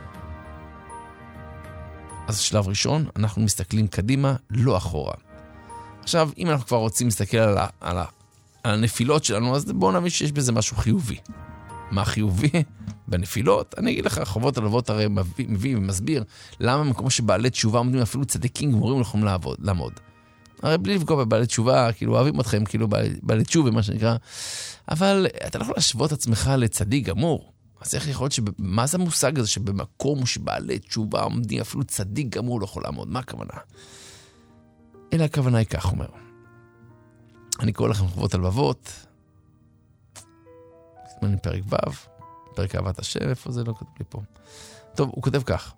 אז שלב ראשון, אנחנו מסתכלים קדימה, לא אחורה. עכשיו, אם אנחנו כבר רוצים להסתכל על הנפילות שלנו, אז בואו נבין שיש בזה משהו חיובי. מה חיובי? בנפילות, אני אגיד לך, חובות הלוות הרי מביא ומסביר למה במקום שבעלי תשובה עומדים, אפילו צדיקים גמורים יכולים לעמוד. הרי בלי לפגוע בבעלי תשובה, כאילו אוהבים אתכם, כאילו בעלי תשובה, מה שנקרא, אבל אתה לא יכול להשוות עצמך לצדיק גמור. אז איך יכול להיות מה זה המושג הזה שבמקום שבעלי תשובה עומדים, אפילו צדיק גמור לא יכול לעמוד? מה הכוונה? אלא הכוונה היא כך, אומר. אני קורא לכם חובות הלבבות, פרק ו', פרק אהבת השם, איפה זה לא כתוב לי פה. טוב, הוא כותב כך.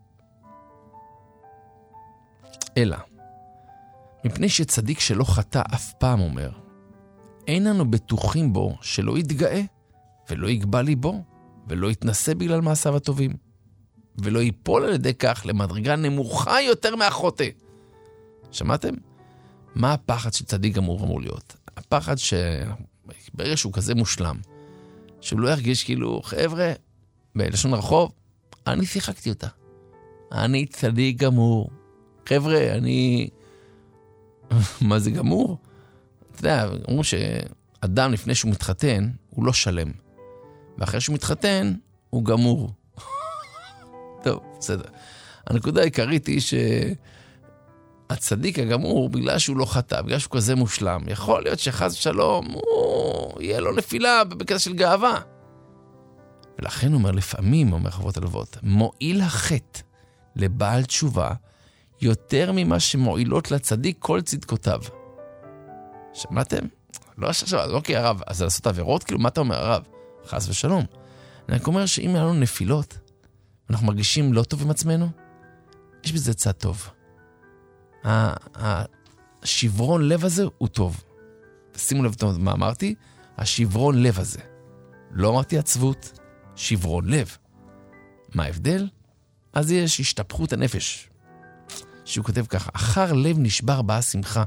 אלא, מפני שצדיק שלא חטא אף פעם אומר, אין לנו בטוחים בו שלא יתגאה, ולא יגבל ליבו, ולא יתנסה בגלל מעשיו הטובים, ולא ייפול על ידי כך למדרגה נמוכה יותר מהחוטא. שמעתם? מה הפחד של צדיק אמור להיות? הפחד שברגע שהוא כזה מושלם, שהוא לא ירגיש כאילו, חבר'ה, בלשון הרחוב, אני שיחקתי אותה. אני צדיק גמור. חבר'ה, אני... מה זה גמור? אתה יודע, אומרים שאדם לפני שהוא מתחתן, הוא לא שלם. ואחרי שהוא מתחתן, הוא גמור. טוב, בסדר. הנקודה העיקרית היא שהצדיק הגמור, בגלל שהוא לא חטא, בגלל שהוא כזה מושלם, יכול להיות שחס ושלום, יהיה לו נפילה בקטע של גאווה. ולכן הוא אומר, לפעמים, אומר חובות הלוות, מועיל החטא לבעל תשובה, יותר ממה שמועילות לצדיק כל צדקותיו. שמעתם? לא עכשיו, אוקיי הרב, אז לעשות עבירות? כאילו, מה אתה אומר הרב? חס ושלום. אני רק אומר שאם היה לנו נפילות, אנחנו מרגישים לא טוב עם עצמנו, יש בזה צד טוב. השברון לב הזה הוא טוב. שימו לב מה אמרתי? השברון לב הזה. לא אמרתי עצבות, שברון לב. מה ההבדל? אז יש השתפכות הנפש. שהוא כותב ככה, אחר לב נשבר באה שמחה.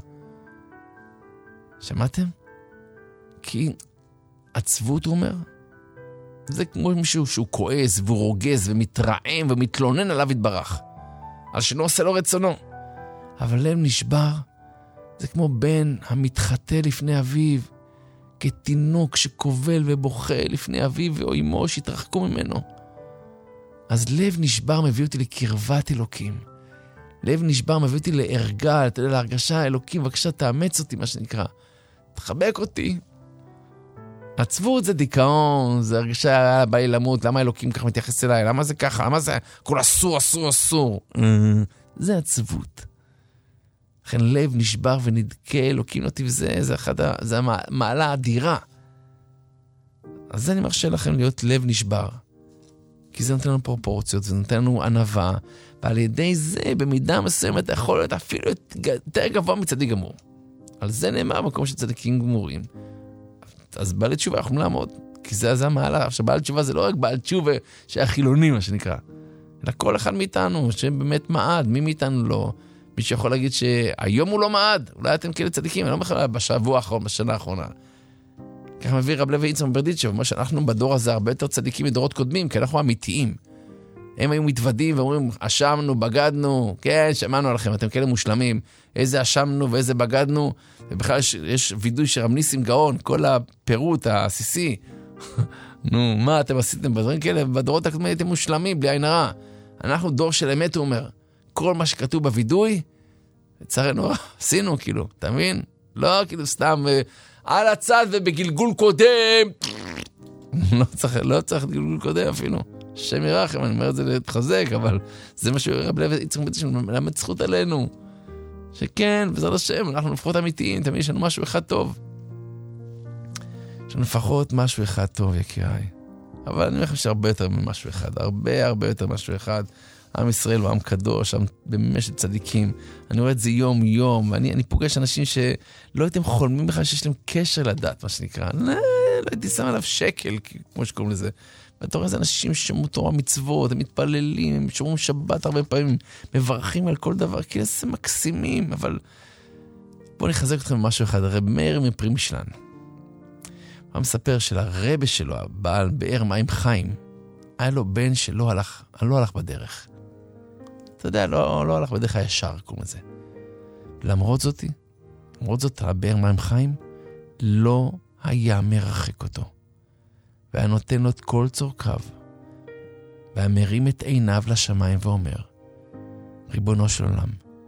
שמעתם? כי עצבות, הוא אומר, זה כמו מישהו שהוא כועס ורוגז ומתרעם ומתלונן עליו יתברך. על שלא עושה לו רצונו. אבל לב נשבר, זה כמו בן המתחטא לפני אביו, כתינוק שקובל ובוכה לפני אביו או אמו שהתרחקו ממנו. אז לב נשבר מביא אותי לקרבת אלוקים. לב נשבר מביא אותי להרגע, להרגשה אלוקים, בבקשה תאמץ אותי, מה שנקרא. תחבק אותי. עצבות זה דיכאון, זה הרגשה בא לי למות, למה אלוקים ככה מתייחס אליי, למה זה ככה, למה זה כל אסור, אסור, אסור. זה עצבות. לכן לב נשבר ונדכה, אלוקים נותיו זה המעלה האדירה. אז אני מרשה לכם להיות לב נשבר. כי זה נותן לנו פרופורציות, זה נותן לנו ענווה, ועל ידי זה במידה מסוימת יכול להיות אפילו יותר גבוה מצדיק גמור. על זה נאמר במקום של צדיקים גמורים. אז בעלי תשובה יכולים לעמוד. כי זה המעלה. עכשיו, בעל תשובה זה לא רק בעל תשובה שהיה חילוני, מה שנקרא. אלא כל אחד מאיתנו, שבאמת מעד, מי מאיתנו לא. מי שיכול להגיד שהיום הוא לא מעד, אולי אתם כאלה צדיקים, אני לא בכלל בשבוע האחרון, בשנה האחרונה. ככה מביא רב לוי יצחק מברדיצ'ב, אומר שאנחנו בדור הזה הרבה יותר צדיקים מדורות קודמים, כי אנחנו אמיתיים. הם היו מתוודים ואומרים, אשמנו, בגדנו, כן, שמענו עליכם, אתם כאלה מושלמים, איזה אשמנו ואיזה בגדנו, ובכלל יש וידוי של רב ניסים גאון, כל הפירוט העסיסי, נו, מה אתם עשיתם בדברים כאלה? בדורות הקודמים הייתם מושלמים, בלי עין הרע. אנחנו דור של אמת, הוא אומר, כל מה שכתוב בוידוי, לצערנו, עשינו, כאילו, אתה מבין? לא, כאילו, סתם, על הצד ובגלגול קודם, לא צריך גלגול קודם אפילו. שם ירחם, אני אומר את זה להתחזק, אבל זה מה שרב לוי יצחק מברדיצ'ב מלמד זכות עלינו. שכן, בעזרת השם, אנחנו לפחות אמיתיים, תמיד יש לנו משהו אחד טוב. יש לנו לפחות משהו אחד טוב, יקיריי. אבל אני אומר לכם שהרבה יותר ממשהו אחד, הרבה יותר משהו אחד. עם ישראל הוא עם קדוש, עם במשך צדיקים. אני רואה את זה יום יום, ואני פוגש אנשים שלא הייתם חולמים בכלל שיש להם קשר לדת, מה שנקרא. לא הייתי שם עליו שקל, כמו שקוראים לזה. ואתה רואה איזה אנשים ששמעו תורה מצוות, הם מתפללים, הם שומעים שבת הרבה פעמים, מברכים על כל דבר, כאילו זה מקסימים, אבל בואו נחזק אתכם במשהו אחד. הרב מאיר מפרימשלן, הוא מספר שלרבא שלו, הבעל באר מים חיים, היה לו בן שלא הלך בדרך. אתה יודע, לא הלך בדרך הישר, קוראים לזה. למרות זאת, הבאר מים חיים לא היה מרחק אותו. והיה נותן לו את כל צורכיו, והיה מרים את עיניו לשמיים ואומר, ריבונו של עולם,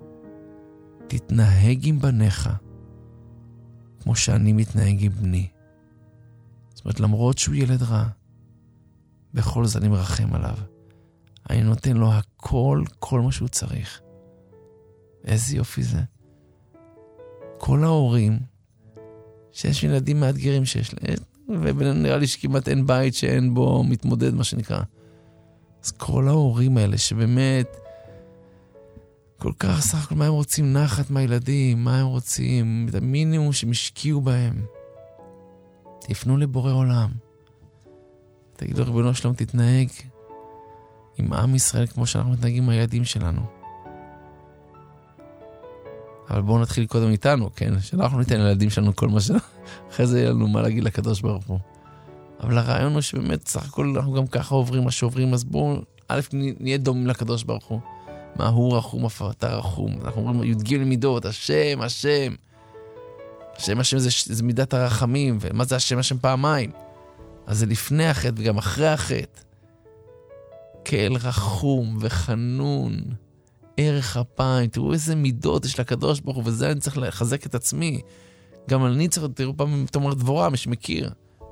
תתנהג עם בניך, כמו שאני מתנהג עם בני. זאת אומרת, למרות שהוא ילד רע, בכל זאת אני מרחם עליו. אני נותן לו הכל, כל מה שהוא צריך. איזה יופי זה. כל ההורים, שיש ילדים מאתגרים שיש להם, ונראה לי שכמעט אין בית שאין בו מתמודד, מה שנקרא. אז כל ההורים האלה שבאמת כל כך סך הכל מה הם רוצים, נחת מהילדים, מה הם רוצים, את המינימום שהם השקיעו בהם. תפנו לבורא עולם. תגידו, ריבונו שלום, תתנהג עם עם ישראל כמו שאנחנו מתנהגים עם הילדים שלנו. אבל בואו נתחיל קודם איתנו, כן? שאנחנו ניתן לילדים שלנו כל מה שלנו. אחרי זה יהיה לנו מה להגיד לקדוש ברוך הוא. אבל הרעיון הוא שבאמת, סך הכל אנחנו גם ככה עוברים מה שעוברים, אז בואו, א', נהיה דומים לקדוש ברוך הוא. מה הוא רחום, אתה רחום. אנחנו אומרים, יודגים למידות, השם, השם. השם זה מידת הרחמים, ומה זה השם פעמיים? אז זה לפני החטא וגם אחרי החטא. כאל רחום וחנון, ערך אפיים, תראו איזה מידות יש לקדוש ברוך הוא, וזה אני צריך לחזק את עצמי. גם אני צריך, תראו פעם, תאמר דבורה, מי שמכיר.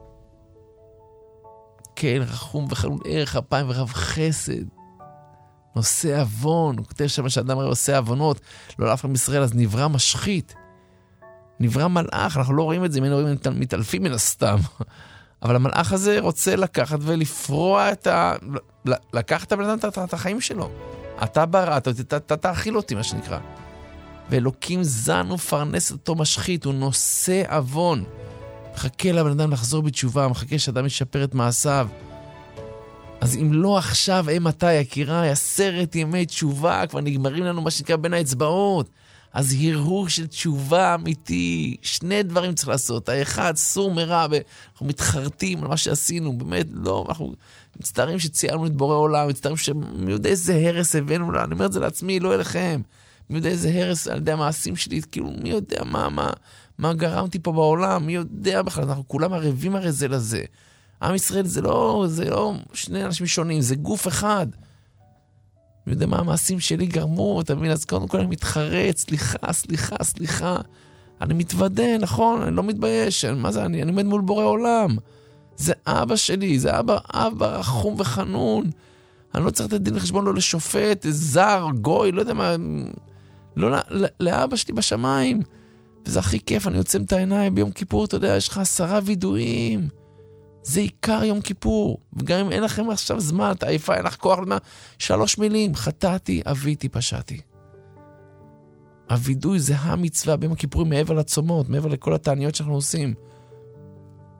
כאל רחום וחנון, ערך אפיים ורב חסד. נושא אבון, הוא כותב שם שאדם הרי עושה אבונות, לא לאף אחד מישראל, אז נברא משחית. נברא מלאך, אנחנו לא רואים את זה, אם היינו רואים מתעלפים מן הסתם. אבל המלאך הזה רוצה לקחת ולפרוע לקחת את הבן אדם את החיים שלו. אתה בראת, אתה תאכיל אותי, מה שנקרא. ואלוקים זן ופרנס אותו משחית, הוא נושא אבון. מחכה לבן אדם לחזור בתשובה, מחכה שאדם ישפר את מעשיו. אז אם לא עכשיו, מתי, יקיריי, 10 ימי תשובה, כבר נגמרים לנו מה שנקרא בין האצבעות. אז הרהור של תשובה אמיתי, 2 דברים צריך לעשות. האחד, סור מרע, אנחנו מתחרטים על מה שעשינו, באמת לא, אנחנו מצטערים שציירנו את בורא עולם, מצטערים שמי יודע איזה הרס הבאנו לה, אני אומר את זה לעצמי, לא אליכם. מי יודע איזה הרס על ידי המעשים שלי, כאילו מי יודע מה גרמתי פה בעולם, מי יודע בכלל, אנחנו כולם ערבים הרי זה לזה. עם ישראל זה לא 2 אנשים שונים, זה גוף אחד. אני יודע מה המעשים שלי גרמו, אתה מבין? אז קודם כל אני מתחרט, סליחה. אני מתוודה, נכון? אני לא מתבייש. מה זה? אני עומד מול בורא עולם. זה אבא שלי, זה אבא רחום וחנון. אני לא צריך לתת דין לחשבון לא לשופט, זר, גוי, לא יודע מה. לא, לאבא שלי בשמיים. וזה הכי כיף, אני יוצא את העיניים ביום כיפור, אתה יודע, יש לך 10 וידויים. זה עיקר יום כיפור, וגם אם אין לכם עכשיו זמן, אתה עייפה, אין לך כוח למה, 3 מילים, חטאתי, אביתי, פשעתי. הוידוי זה המצווה ביום הכיפורים מעבר לצומות, מעבר לכל התעניות שאנחנו עושים.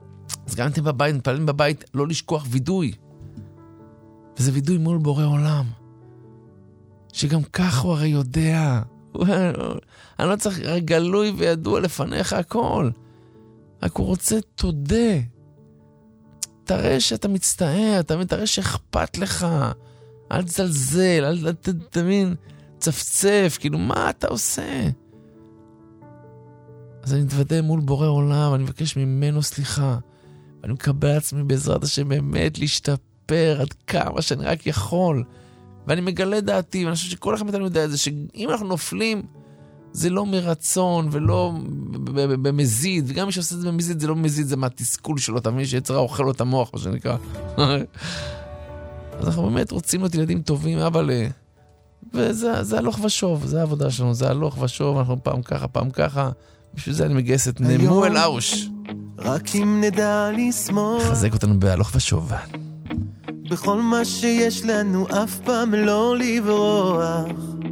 אז גם אתם בבית, מתפללים בבית, לא לשכוח וידוי. וזה וידוי מול בורא עולם. שגם כך הוא הרי יודע. אני לא צריך, הרי גלוי וידוע לפניך הכל. רק הוא רוצה תודה. תראה שאתה מצטער, תראה שאכפת לך. אל תזלזל, אל תבין, צפצף, כאילו מה אתה עושה? אז אני מתוודה מול בורא עולם, אני מבקש ממנו סליחה. ואני מקבל עצמי בעזרת השם באמת להשתפר עד כמה שאני רק יכול. ואני מגלה דעתי, ואני חושב שכל אחד מאיתנו יודע את זה, שאם אנחנו נופלים, זה לא מרצון ולא במזיד, וגם מי שעושה את זה במזיד, זה לא מזיד, זה מהתסכול שלו, תמיד שיצרה אוכל לו את המוח, מה שנקרא. אז אנחנו באמת רוצים להיות ילדים טובים, אבל... וזה הלוך ושוב, זה העבודה שלנו, זה הלוך ושוב, אנחנו פעם ככה, בשביל זה אני מגייס את נמואל ארוש. רק אם נדע לשמוח, חזק אותנו בהלוך ושוב. בכל מה שיש לנו אף פעם לא לברוח.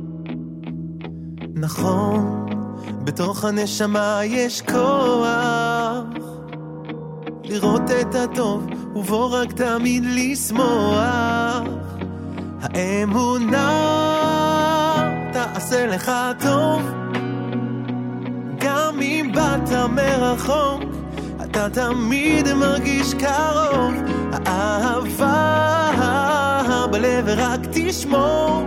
נכון, בתוך הנשמה יש כוח לראות את הטוב ובוא רק תמיד לשמוח. האמונה תעשה לך טוב גם אם באת מרחוק, אתה תמיד מרגיש קרוב. האהבה בלב רק תשמור,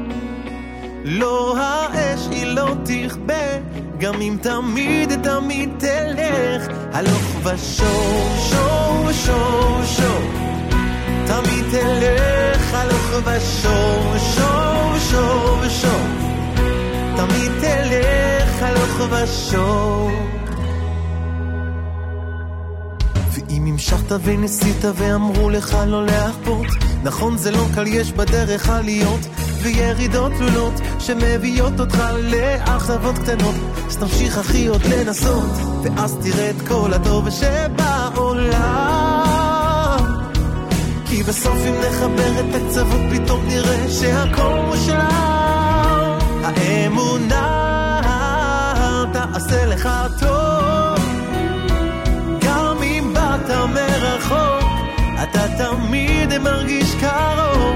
לא האש היא לא תכבה, גם אם תמיד תלך הלוך ושוב, שוב שוב שוב, תמיד תלך הלוך ושוב, שוב שוב שוב, תמיד תלך הלוך ושוב. ואם המשכת וניסית ואמרו לך לא להחפות, נכון זה לא קל, יש בדרך עליות וירידות תלולות שמביאות אותך לאכזבות קטנות, אז תמשיך אחי עוד לנסות, ואז תראה את כל הטוב שבעולם, כי בסוף אם נחבר את הקצוות פתאום נראה שהכל מושלם. האמונה תעשה לך טוב גם אם באת מרחוק, אתה תמיד מרגיש קרוב.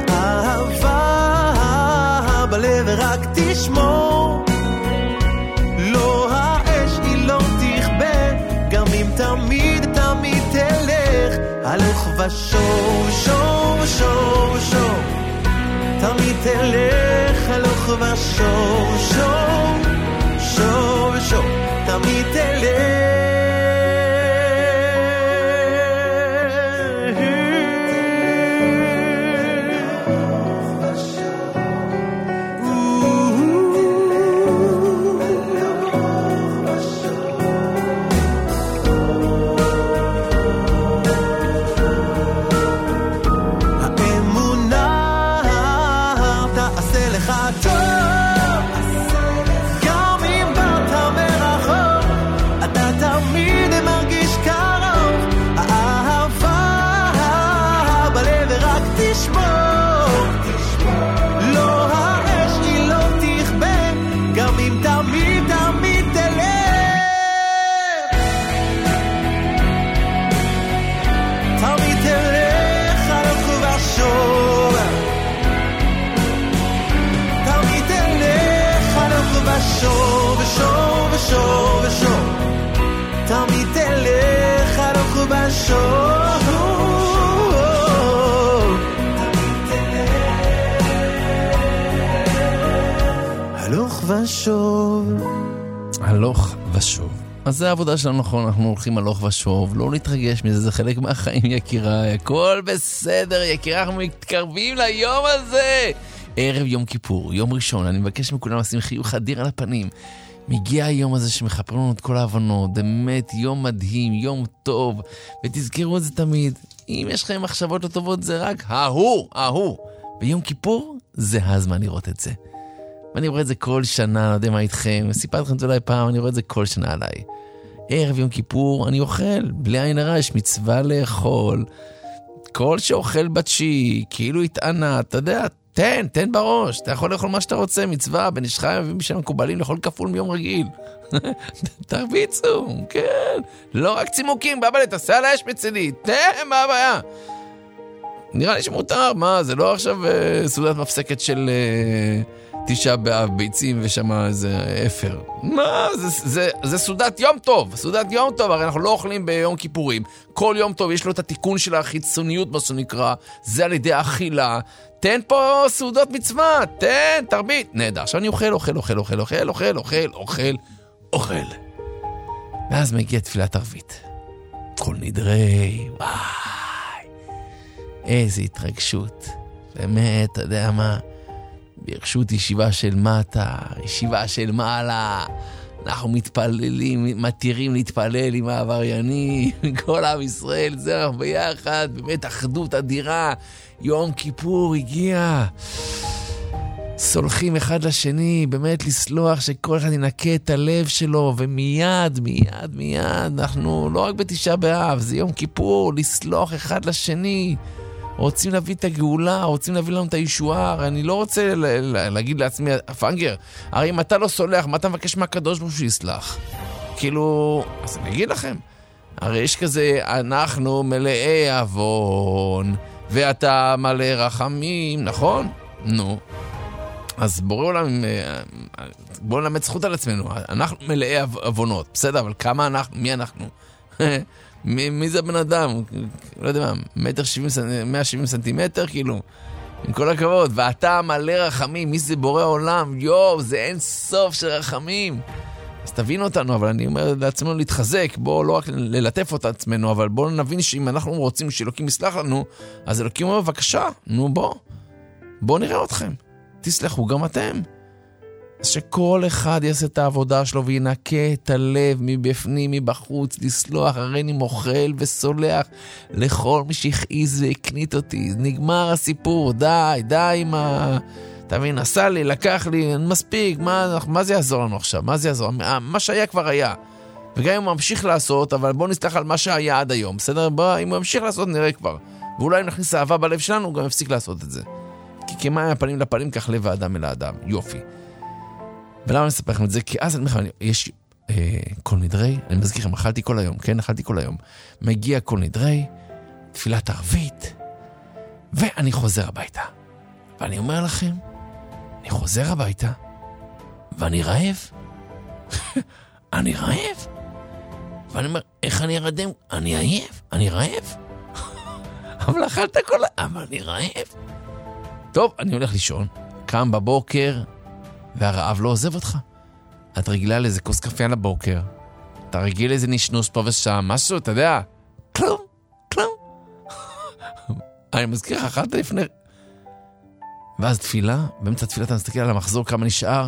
האהבה בלב רק תשמור, לא האש היא לא תכבה, גם אם תמיד תלך הלוך ושוב, שוב שוב שוב, תמיד תלך הלוך ושוב, שוב שוב שוב, תמיד תלך. תמיד תלך הלוך ושוב, הלוך ושוב, הלוך ושוב. אז זה העבודה שלנו, נכון, אנחנו הולכים הלוך ושוב, לא להתרגש מזה, זה חלק מהחיים יקירה, הכל בסדר יקירה, אנחנו מתקרבים ליום הזה, ערב יום כיפור, יום ראשון, אני מבקש מכולם לשים חיוך אדיר על הפנים. מגיע היום הזה שמחפרים לנו את כל ההבנות, באמת יום מדהים, יום טוב, ותזכרו את זה תמיד, אם יש לכם מחשבות לא טובות זה רק ההוא, ביום כיפור זה הזמן לראות את זה. ואני רואה את זה כל שנה, לא יודע מה איתכם, סיפרתי לכם את זה אולי פעם, אני רואה את זה כל שנה עליי. ערב יום כיפור אני אוכל, בלי עין הרע, יש מצווה לאכול, כל שאוכל בתשיעי, כאילו התענה, אתה יודע, תן בראש, אתה יכול לאכול מה שאתה רוצה, מצווה, בין איש חי ובשם מקובלים, לאכול כפול מיום רגיל. תרביצו, כן. לא רק צימוקים, בבא, תעשה על האש מצידי, מה הבעיה? נראה לי שמותר, מה, זה לא עכשיו סעודת מפסקת של 9 באב ביצים ושם איזה אפר. מה, זה סעודת יום טוב, הרי אנחנו לא אוכלים ביום כיפורים. כל יום טוב יש לו את התיקון של החיצוניות, מה שנקרא, זה על ידי האכילה. תן פה סעודות מצווה, תן, תרבית. נהדר, עכשיו אני אוכל. ואז מגיע תפילת ערבית. כל נדרי, וואי, איזה התרגשות. באמת, אתה יודע מה? ברשות ישיבה של מטה, ישיבה של מעלה, אנחנו מתפללים, מתירים להתפלל עם העבריינים, כל עם ישראל, זה אנחנו ביחד, באמת אחדות אדירה, יום כיפור הגיע, סולחים אחד לשני, באמת לסלוח שכל אחד ינקה את הלב שלו, ומיד, אנחנו לא רק בתשעה באב, זה יום כיפור, לסלוח אחד לשני, רוצים להביא את הגאולה, רוצים להביא לנו את הישועה, אני לא רוצה להגיד לעצמי, פנגר, הרי אם אתה לא סולח, מה אתה מבקש מהקדוש ברוך הוא שיסלח? כאילו, אז אני אגיד לכם, הרי יש כזה, אנחנו מלאי אבון, ואתה מלא רחמים, נכון? נו. אז בואו נלמד זכות על עצמנו, אנחנו מלאי אבונות, בסדר, אבל כמה אנחנו, מי אנחנו? מי זה הבן אדם? לא יודע מה, 170 סנטימטר, כאילו, עם כל הכבוד, ואתה מלא רחמים, מי זה בורא עולם? זה אין סוף של רחמים. אז תבין אותנו, אבל אני אומר לעצמנו להתחזק, בואו לא רק ללטף את עצמנו, אבל בואו נבין שאם אנחנו רוצים שאלוקים יסלח לנו, אז אלוקים אומר, בבקשה, בואו נראה אתכם, תסלחו גם אתם. אז שכל אחד יעשה את העבודה שלו וינקה את הלב מבפנים, מבחוץ, לסלוח, הרי אני מוכל וסולח לכל מי שהכעיז והקנית אותי. נגמר הסיפור, די עם תבין, עשה לי, לקח לי, מספיק, מה זה יעזור לנו עכשיו? מה זה יעזור? מה שהיה כבר היה. וגם אם הוא ממשיך לעשות, אבל בואו נסלח על מה שהיה עד היום, בסדר? אם הוא ממשיך לעשות נראה כבר. ואולי אם נכניס אהבה בלב שלנו, הוא גם יפסיק לעשות את זה. כי כמה מהפנים לפנים, כך לב האדם אל האדם. יופי. ולמה אני אספר לכם את זה? כי אז יש כל נדרי, אני מזכיר לכם, אכלתי כל היום. מגיע כל נדרי, תפילת ערבית, ואני חוזר הביתה. ואני אומר לכם, אני חוזר הביתה, ואני רעב. אני רעב. ואני אומר, איך אני ארדם? אני עייף, אני רעב. אבל אכלת אבל אני רעב. טוב, אני הולך לישון, קם בבוקר, והרעב לא עוזב אותך. את רגילה לאיזה כוס קפה על הבוקר. אתה רגיל לאיזה נשנוס פה ושם, משהו, אתה יודע. כלום. אני מזכיר לך, אכלת לפני... ואז תפילה, באמצע תפילה אתה מסתכל על המחזור כמה נשאר.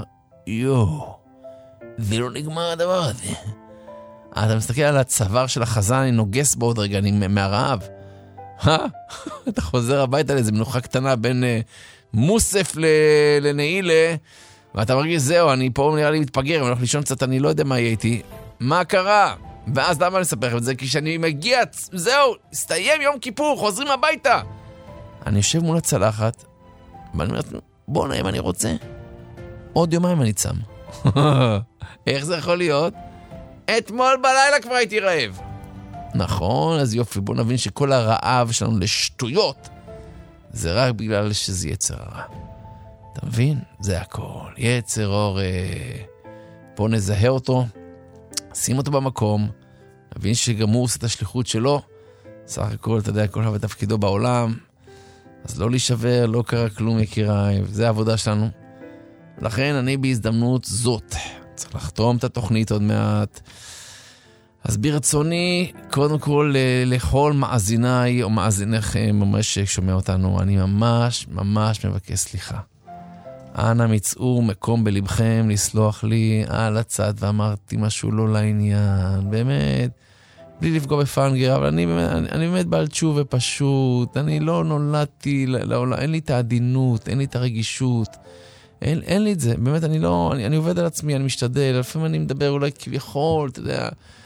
זה לא נגמר הדבר הזה. אתה מסתכל על הצוואר של החזן, אני נוגס בעוד רגע, אני מהרעב. אתה חוזר הביתה לאיזה מנוחה קטנה בין מוסף לנעילה, ואתה מרגיש, זהו, אני פה נראה לי מתפגר, אני הולך לישון קצת, אני לא יודע מה יהיה איתי. מה קרה? ואז למה אני אספר לכם את זה? כי כשאני מגיע, זהו, הסתיים יום כיפור, חוזרים הביתה. אני יושב מול הצלחת, ואני אומר, בוא נעים, אני רוצה. עוד יומיים אני צם. איך זה יכול להיות? אתמול בלילה כבר הייתי רעב. נכון, אז יופי, בוא נבין שכל הרעב שלנו לשטויות, זה רק בגלל שזה יצר הרע. אתה מבין? זה הכל. יצר אור. בוא נזהה אותו, שים אותו במקום, נבין שגם הוא עושה את השליחות שלו, סך הכל, אתה יודע, כל אחד בתפקידו בעולם, אז לא להישבר, לא קרה כלום יקיריי, זה העבודה שלנו. לכן אני בהזדמנות זאת, צריך לחתום את התוכנית עוד מעט, אז ברצוני, קודם כל, לכל מאזיניי או מאזיניכם, ממש ששומע אותנו, אני ממש מבקש סליחה. אנא מצאו מקום בלבכם לסלוח לי על הצד, ואמרתי משהו לא לעניין, באמת, בלי לפגוע בפנגר, אבל אני באמת בעל תשוב ופשוט, אני לא נולדתי לעולם, אין לי את העדינות, אין לי את הרגישות, אין לי את זה, באמת אני עובד על עצמי, אני משתדל, לפעמים אני מדבר אולי כביכול, אתה יודע,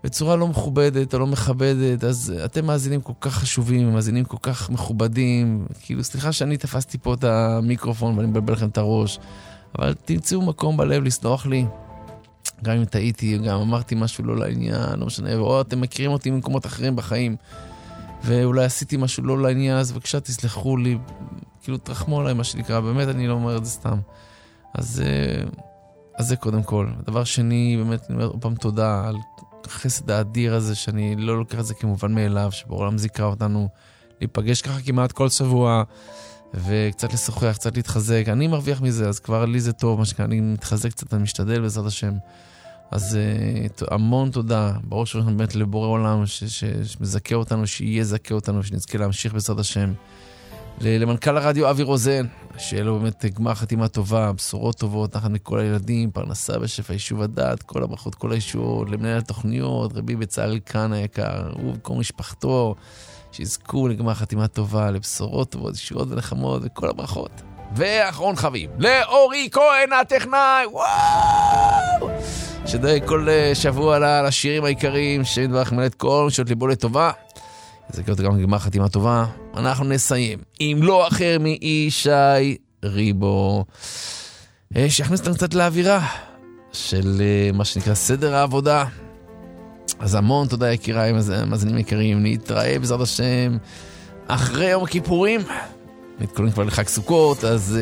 בצורה לא מכובדת או לא מכבדת, אז אתם מאזינים כל כך חשובים, מאזינים כל כך מכובדים, כאילו סליחה שאני תפסתי פה את המיקרופון ואני מבלבל לכם את הראש, אבל תמצאו מקום בלב לסלוח לי, גם אם טעיתי, גם אמרתי משהו לא לעניין, לא משנה, או אתם מכירים אותי ממקומות אחרים בחיים, ואולי עשיתי משהו לא לעניין, אז בבקשה תסלחו לי, כאילו תרחמו עליי מה שנקרא, באמת אני לא אומר את זה סתם. אז זה קודם כל. דבר שני, באמת אני אומר עוד פעם תודה על החסד האדיר הזה, שאני לא לוקח את זה כמובן מאליו, שבעולם זיקרה אותנו להיפגש ככה כמעט כל שבוע, וקצת לשוחח, קצת להתחזק. אני מרוויח מזה, אז כבר לי זה טוב, מה שכאן, אני מתחזק קצת, אני משתדל בעזרת השם. אז המון תודה, בראש שלנו באמת לבורא עולם, שמזכה אותנו, שיהיה זכה אותנו, שנזכה להמשיך בעזרת השם. למנכ"ל הרדיו אבי רוזן, שיהיה לו באמת גמר חתימה טובה, בשורות טובות, נחת מכל הילדים, פרנסה בשפע, יישוב הדת, כל הברכות, כל האישורות, למנהל התוכניות, רבי בצלאל כאן היקר, הוא וכל משפחתו, שיזכו לגמר חתימה טובה, לבשורות טובות, אישורות ונחמות, וכל הברכות. ואחרון חביב, לאורי כהן הטכנאי, וואו! שדואג כל שבוע לשירים העיקריים, שנדברך מלאת כל שעות ליבו לטובה. זה גם גמר חתימה טובה. אנחנו נסיים עם לא אחר מישי ריבו, שיכניס אותנו קצת לאווירה של מה שנקרא סדר העבודה. אז המון תודה יקיריי, מאזינים יקרים, נתראה בעזרת השם אחרי יום הכיפורים, מתכוננים כבר לחג סוכות, אז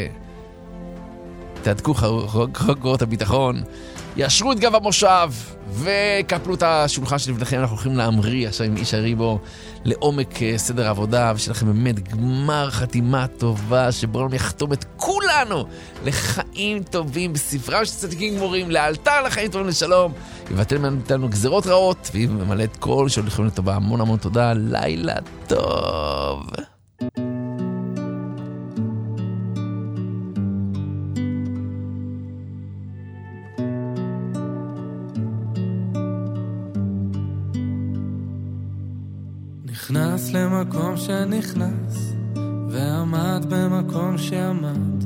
תעדכו חגורות הביטחון, ישרו את גב המושב וקפלו את השולחן שלפניכם. אנחנו הולכים להמריא עכשיו עם איש הריבו לעומק סדר העבודה, ושלכם באמת גמר חתימה טובה, שברון יחתום את כולנו לחיים טובים בספרם של צדיקים גמורים, לאלתר לחיים טובים לשלום, יבטל מאיתנו גזרות רעות וימלא את כל שהולכים לטובה. המון המון תודה, לילה טוב. נכנס למקום שנכנס ועמד במקום שעמד,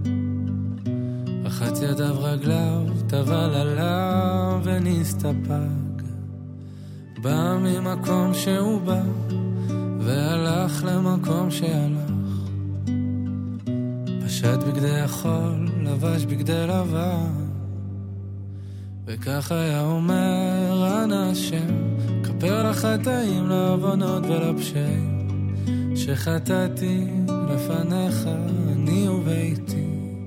רחץ ידיו רגליו, טבל עליו ונסתפק, בא ממקום שהוא בא והלך למקום שהלך, פשט בגדי החול, לבש בגדי לבן, וכך היה אומר אנא השם, כפר לחטאים, לעוונות ולפשעים שחטאתי לפניך אני וביתי.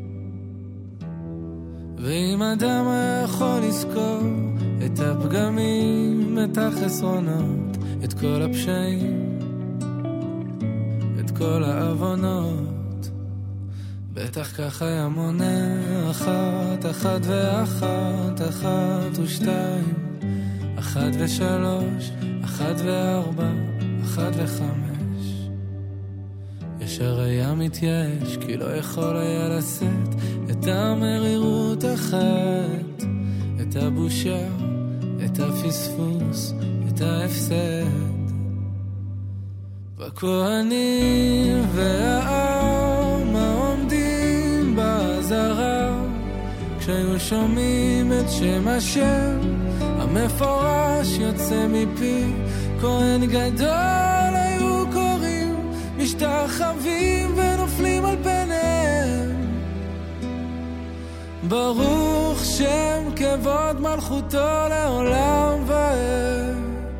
ואם אדם היה יכול לזכור את הפגמים, את החסרונות, את כל הפשעים, את כל העוונות, בטח כך היה מונה אחת, אחת ואחת, אחת ושתיים, אחת ושלוש, אחת וארבע, אחת וחמש. ישר היה מתייאש, כי לא יכול היה לשאת את המרירות אחת, את הבושה, את הפספוס, את ההפסד. בכהנים והעם העומדים בעזרה, כשהיו שומעים את שם השם המפורש יוצא מפי, כהן גדול היו קוראים, משתחווים ונופלים על פניהם. ברוך שם כבוד מלכותו לעולם ועד.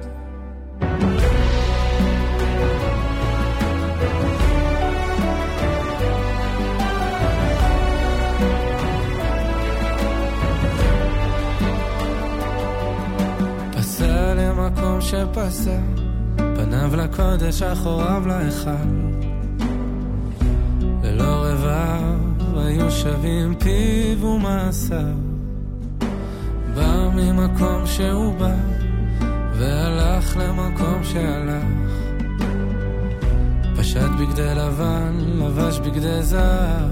למקום שפסע, פניו לקודש, אחוריו להיכל, ללא רבב היו שווים פיו ומעשיו. בא ממקום שהוא בא והלך למקום שהלך, פשט בגדי לבן, לבש בגדי זהב,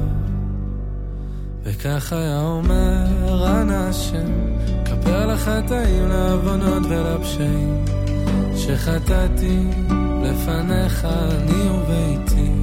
וכך היה אומר אנא השם, כפר לחטאים, לעוונות ולפשעים שחטאתי לפניך אני וביתי.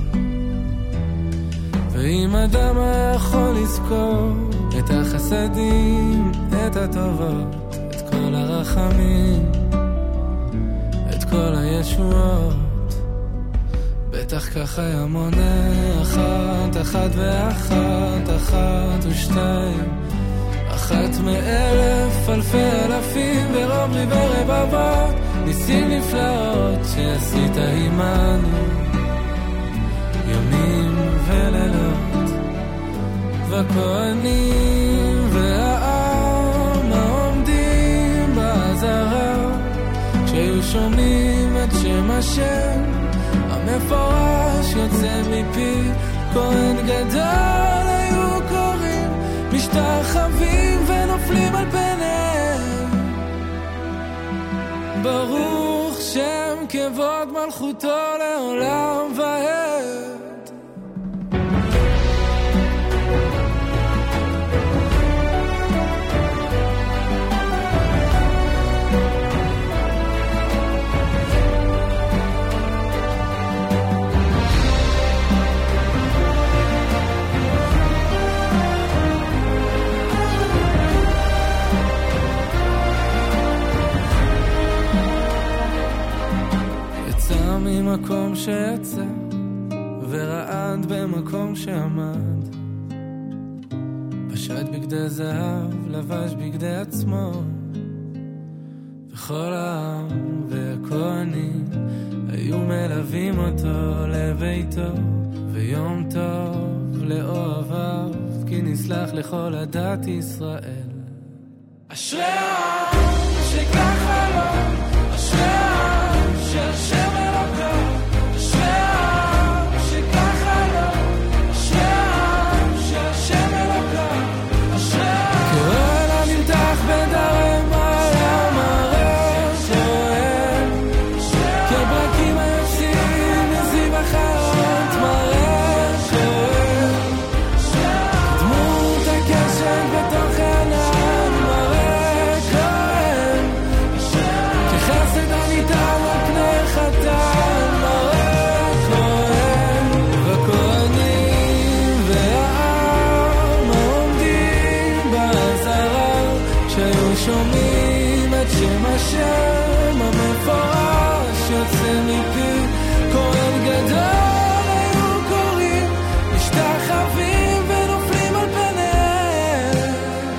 ואם אדם היה יכול לזכור את החסדים, את הטובות, את כל כל הרחמים, את כל הישועות. בטח ככה היה מונה אחת, אחת ואחת, אחת ושתיים, אחת מאלף, אלפי אלפים, ורוב לי ורבבות, ניסים נפלאות שעשית עימנו, ימים ולילות, וכהנים והעם העומדים בעזרה, כשהיו שומעים את שם השם המפורש יוצא מפי, כהן גדול היו קוראים, משתחווים ונופלים על פניהם. ברוך שם כבוד מלכותו לעולם ועד. ממקום שיצא ורעד במקום שעמד, פשט בגדי זהב, לבש בגדי עצמו, וכל העם והכהנים היו מלווים אותו לביתו, ויום טוב לאוהביו, כי נסלח לכל עדת ישראל. אשרי העם שככה לו, אשרי העם שהשם אלוקיו, אשרי העם שככה לו, אשרי העם שהשם אלוקיו, אשרי העם כאוהל הנמתח בדרם על המראה שואל, כברקים היוצאים מזיו החיות מראה שואל, דמות הקשת בתוך הענן מראה כהן, כחסד הניתן על פני חתן מראה כהן, וכהנים והעם העומדים בעזרה, שהיו שומעים את שם השם המפורש יוצא מפי, כהן גדול היו קוראים, משתחווים ונופלים על פניהם.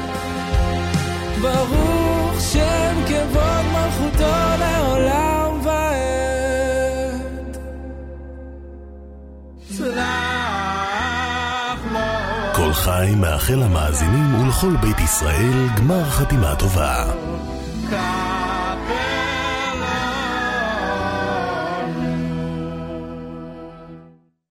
ברוך שם כבוד מלכותו לעולם ועד. כל חי מאחל למאזינים ולכל בית ישראל גמר חתימה טובה.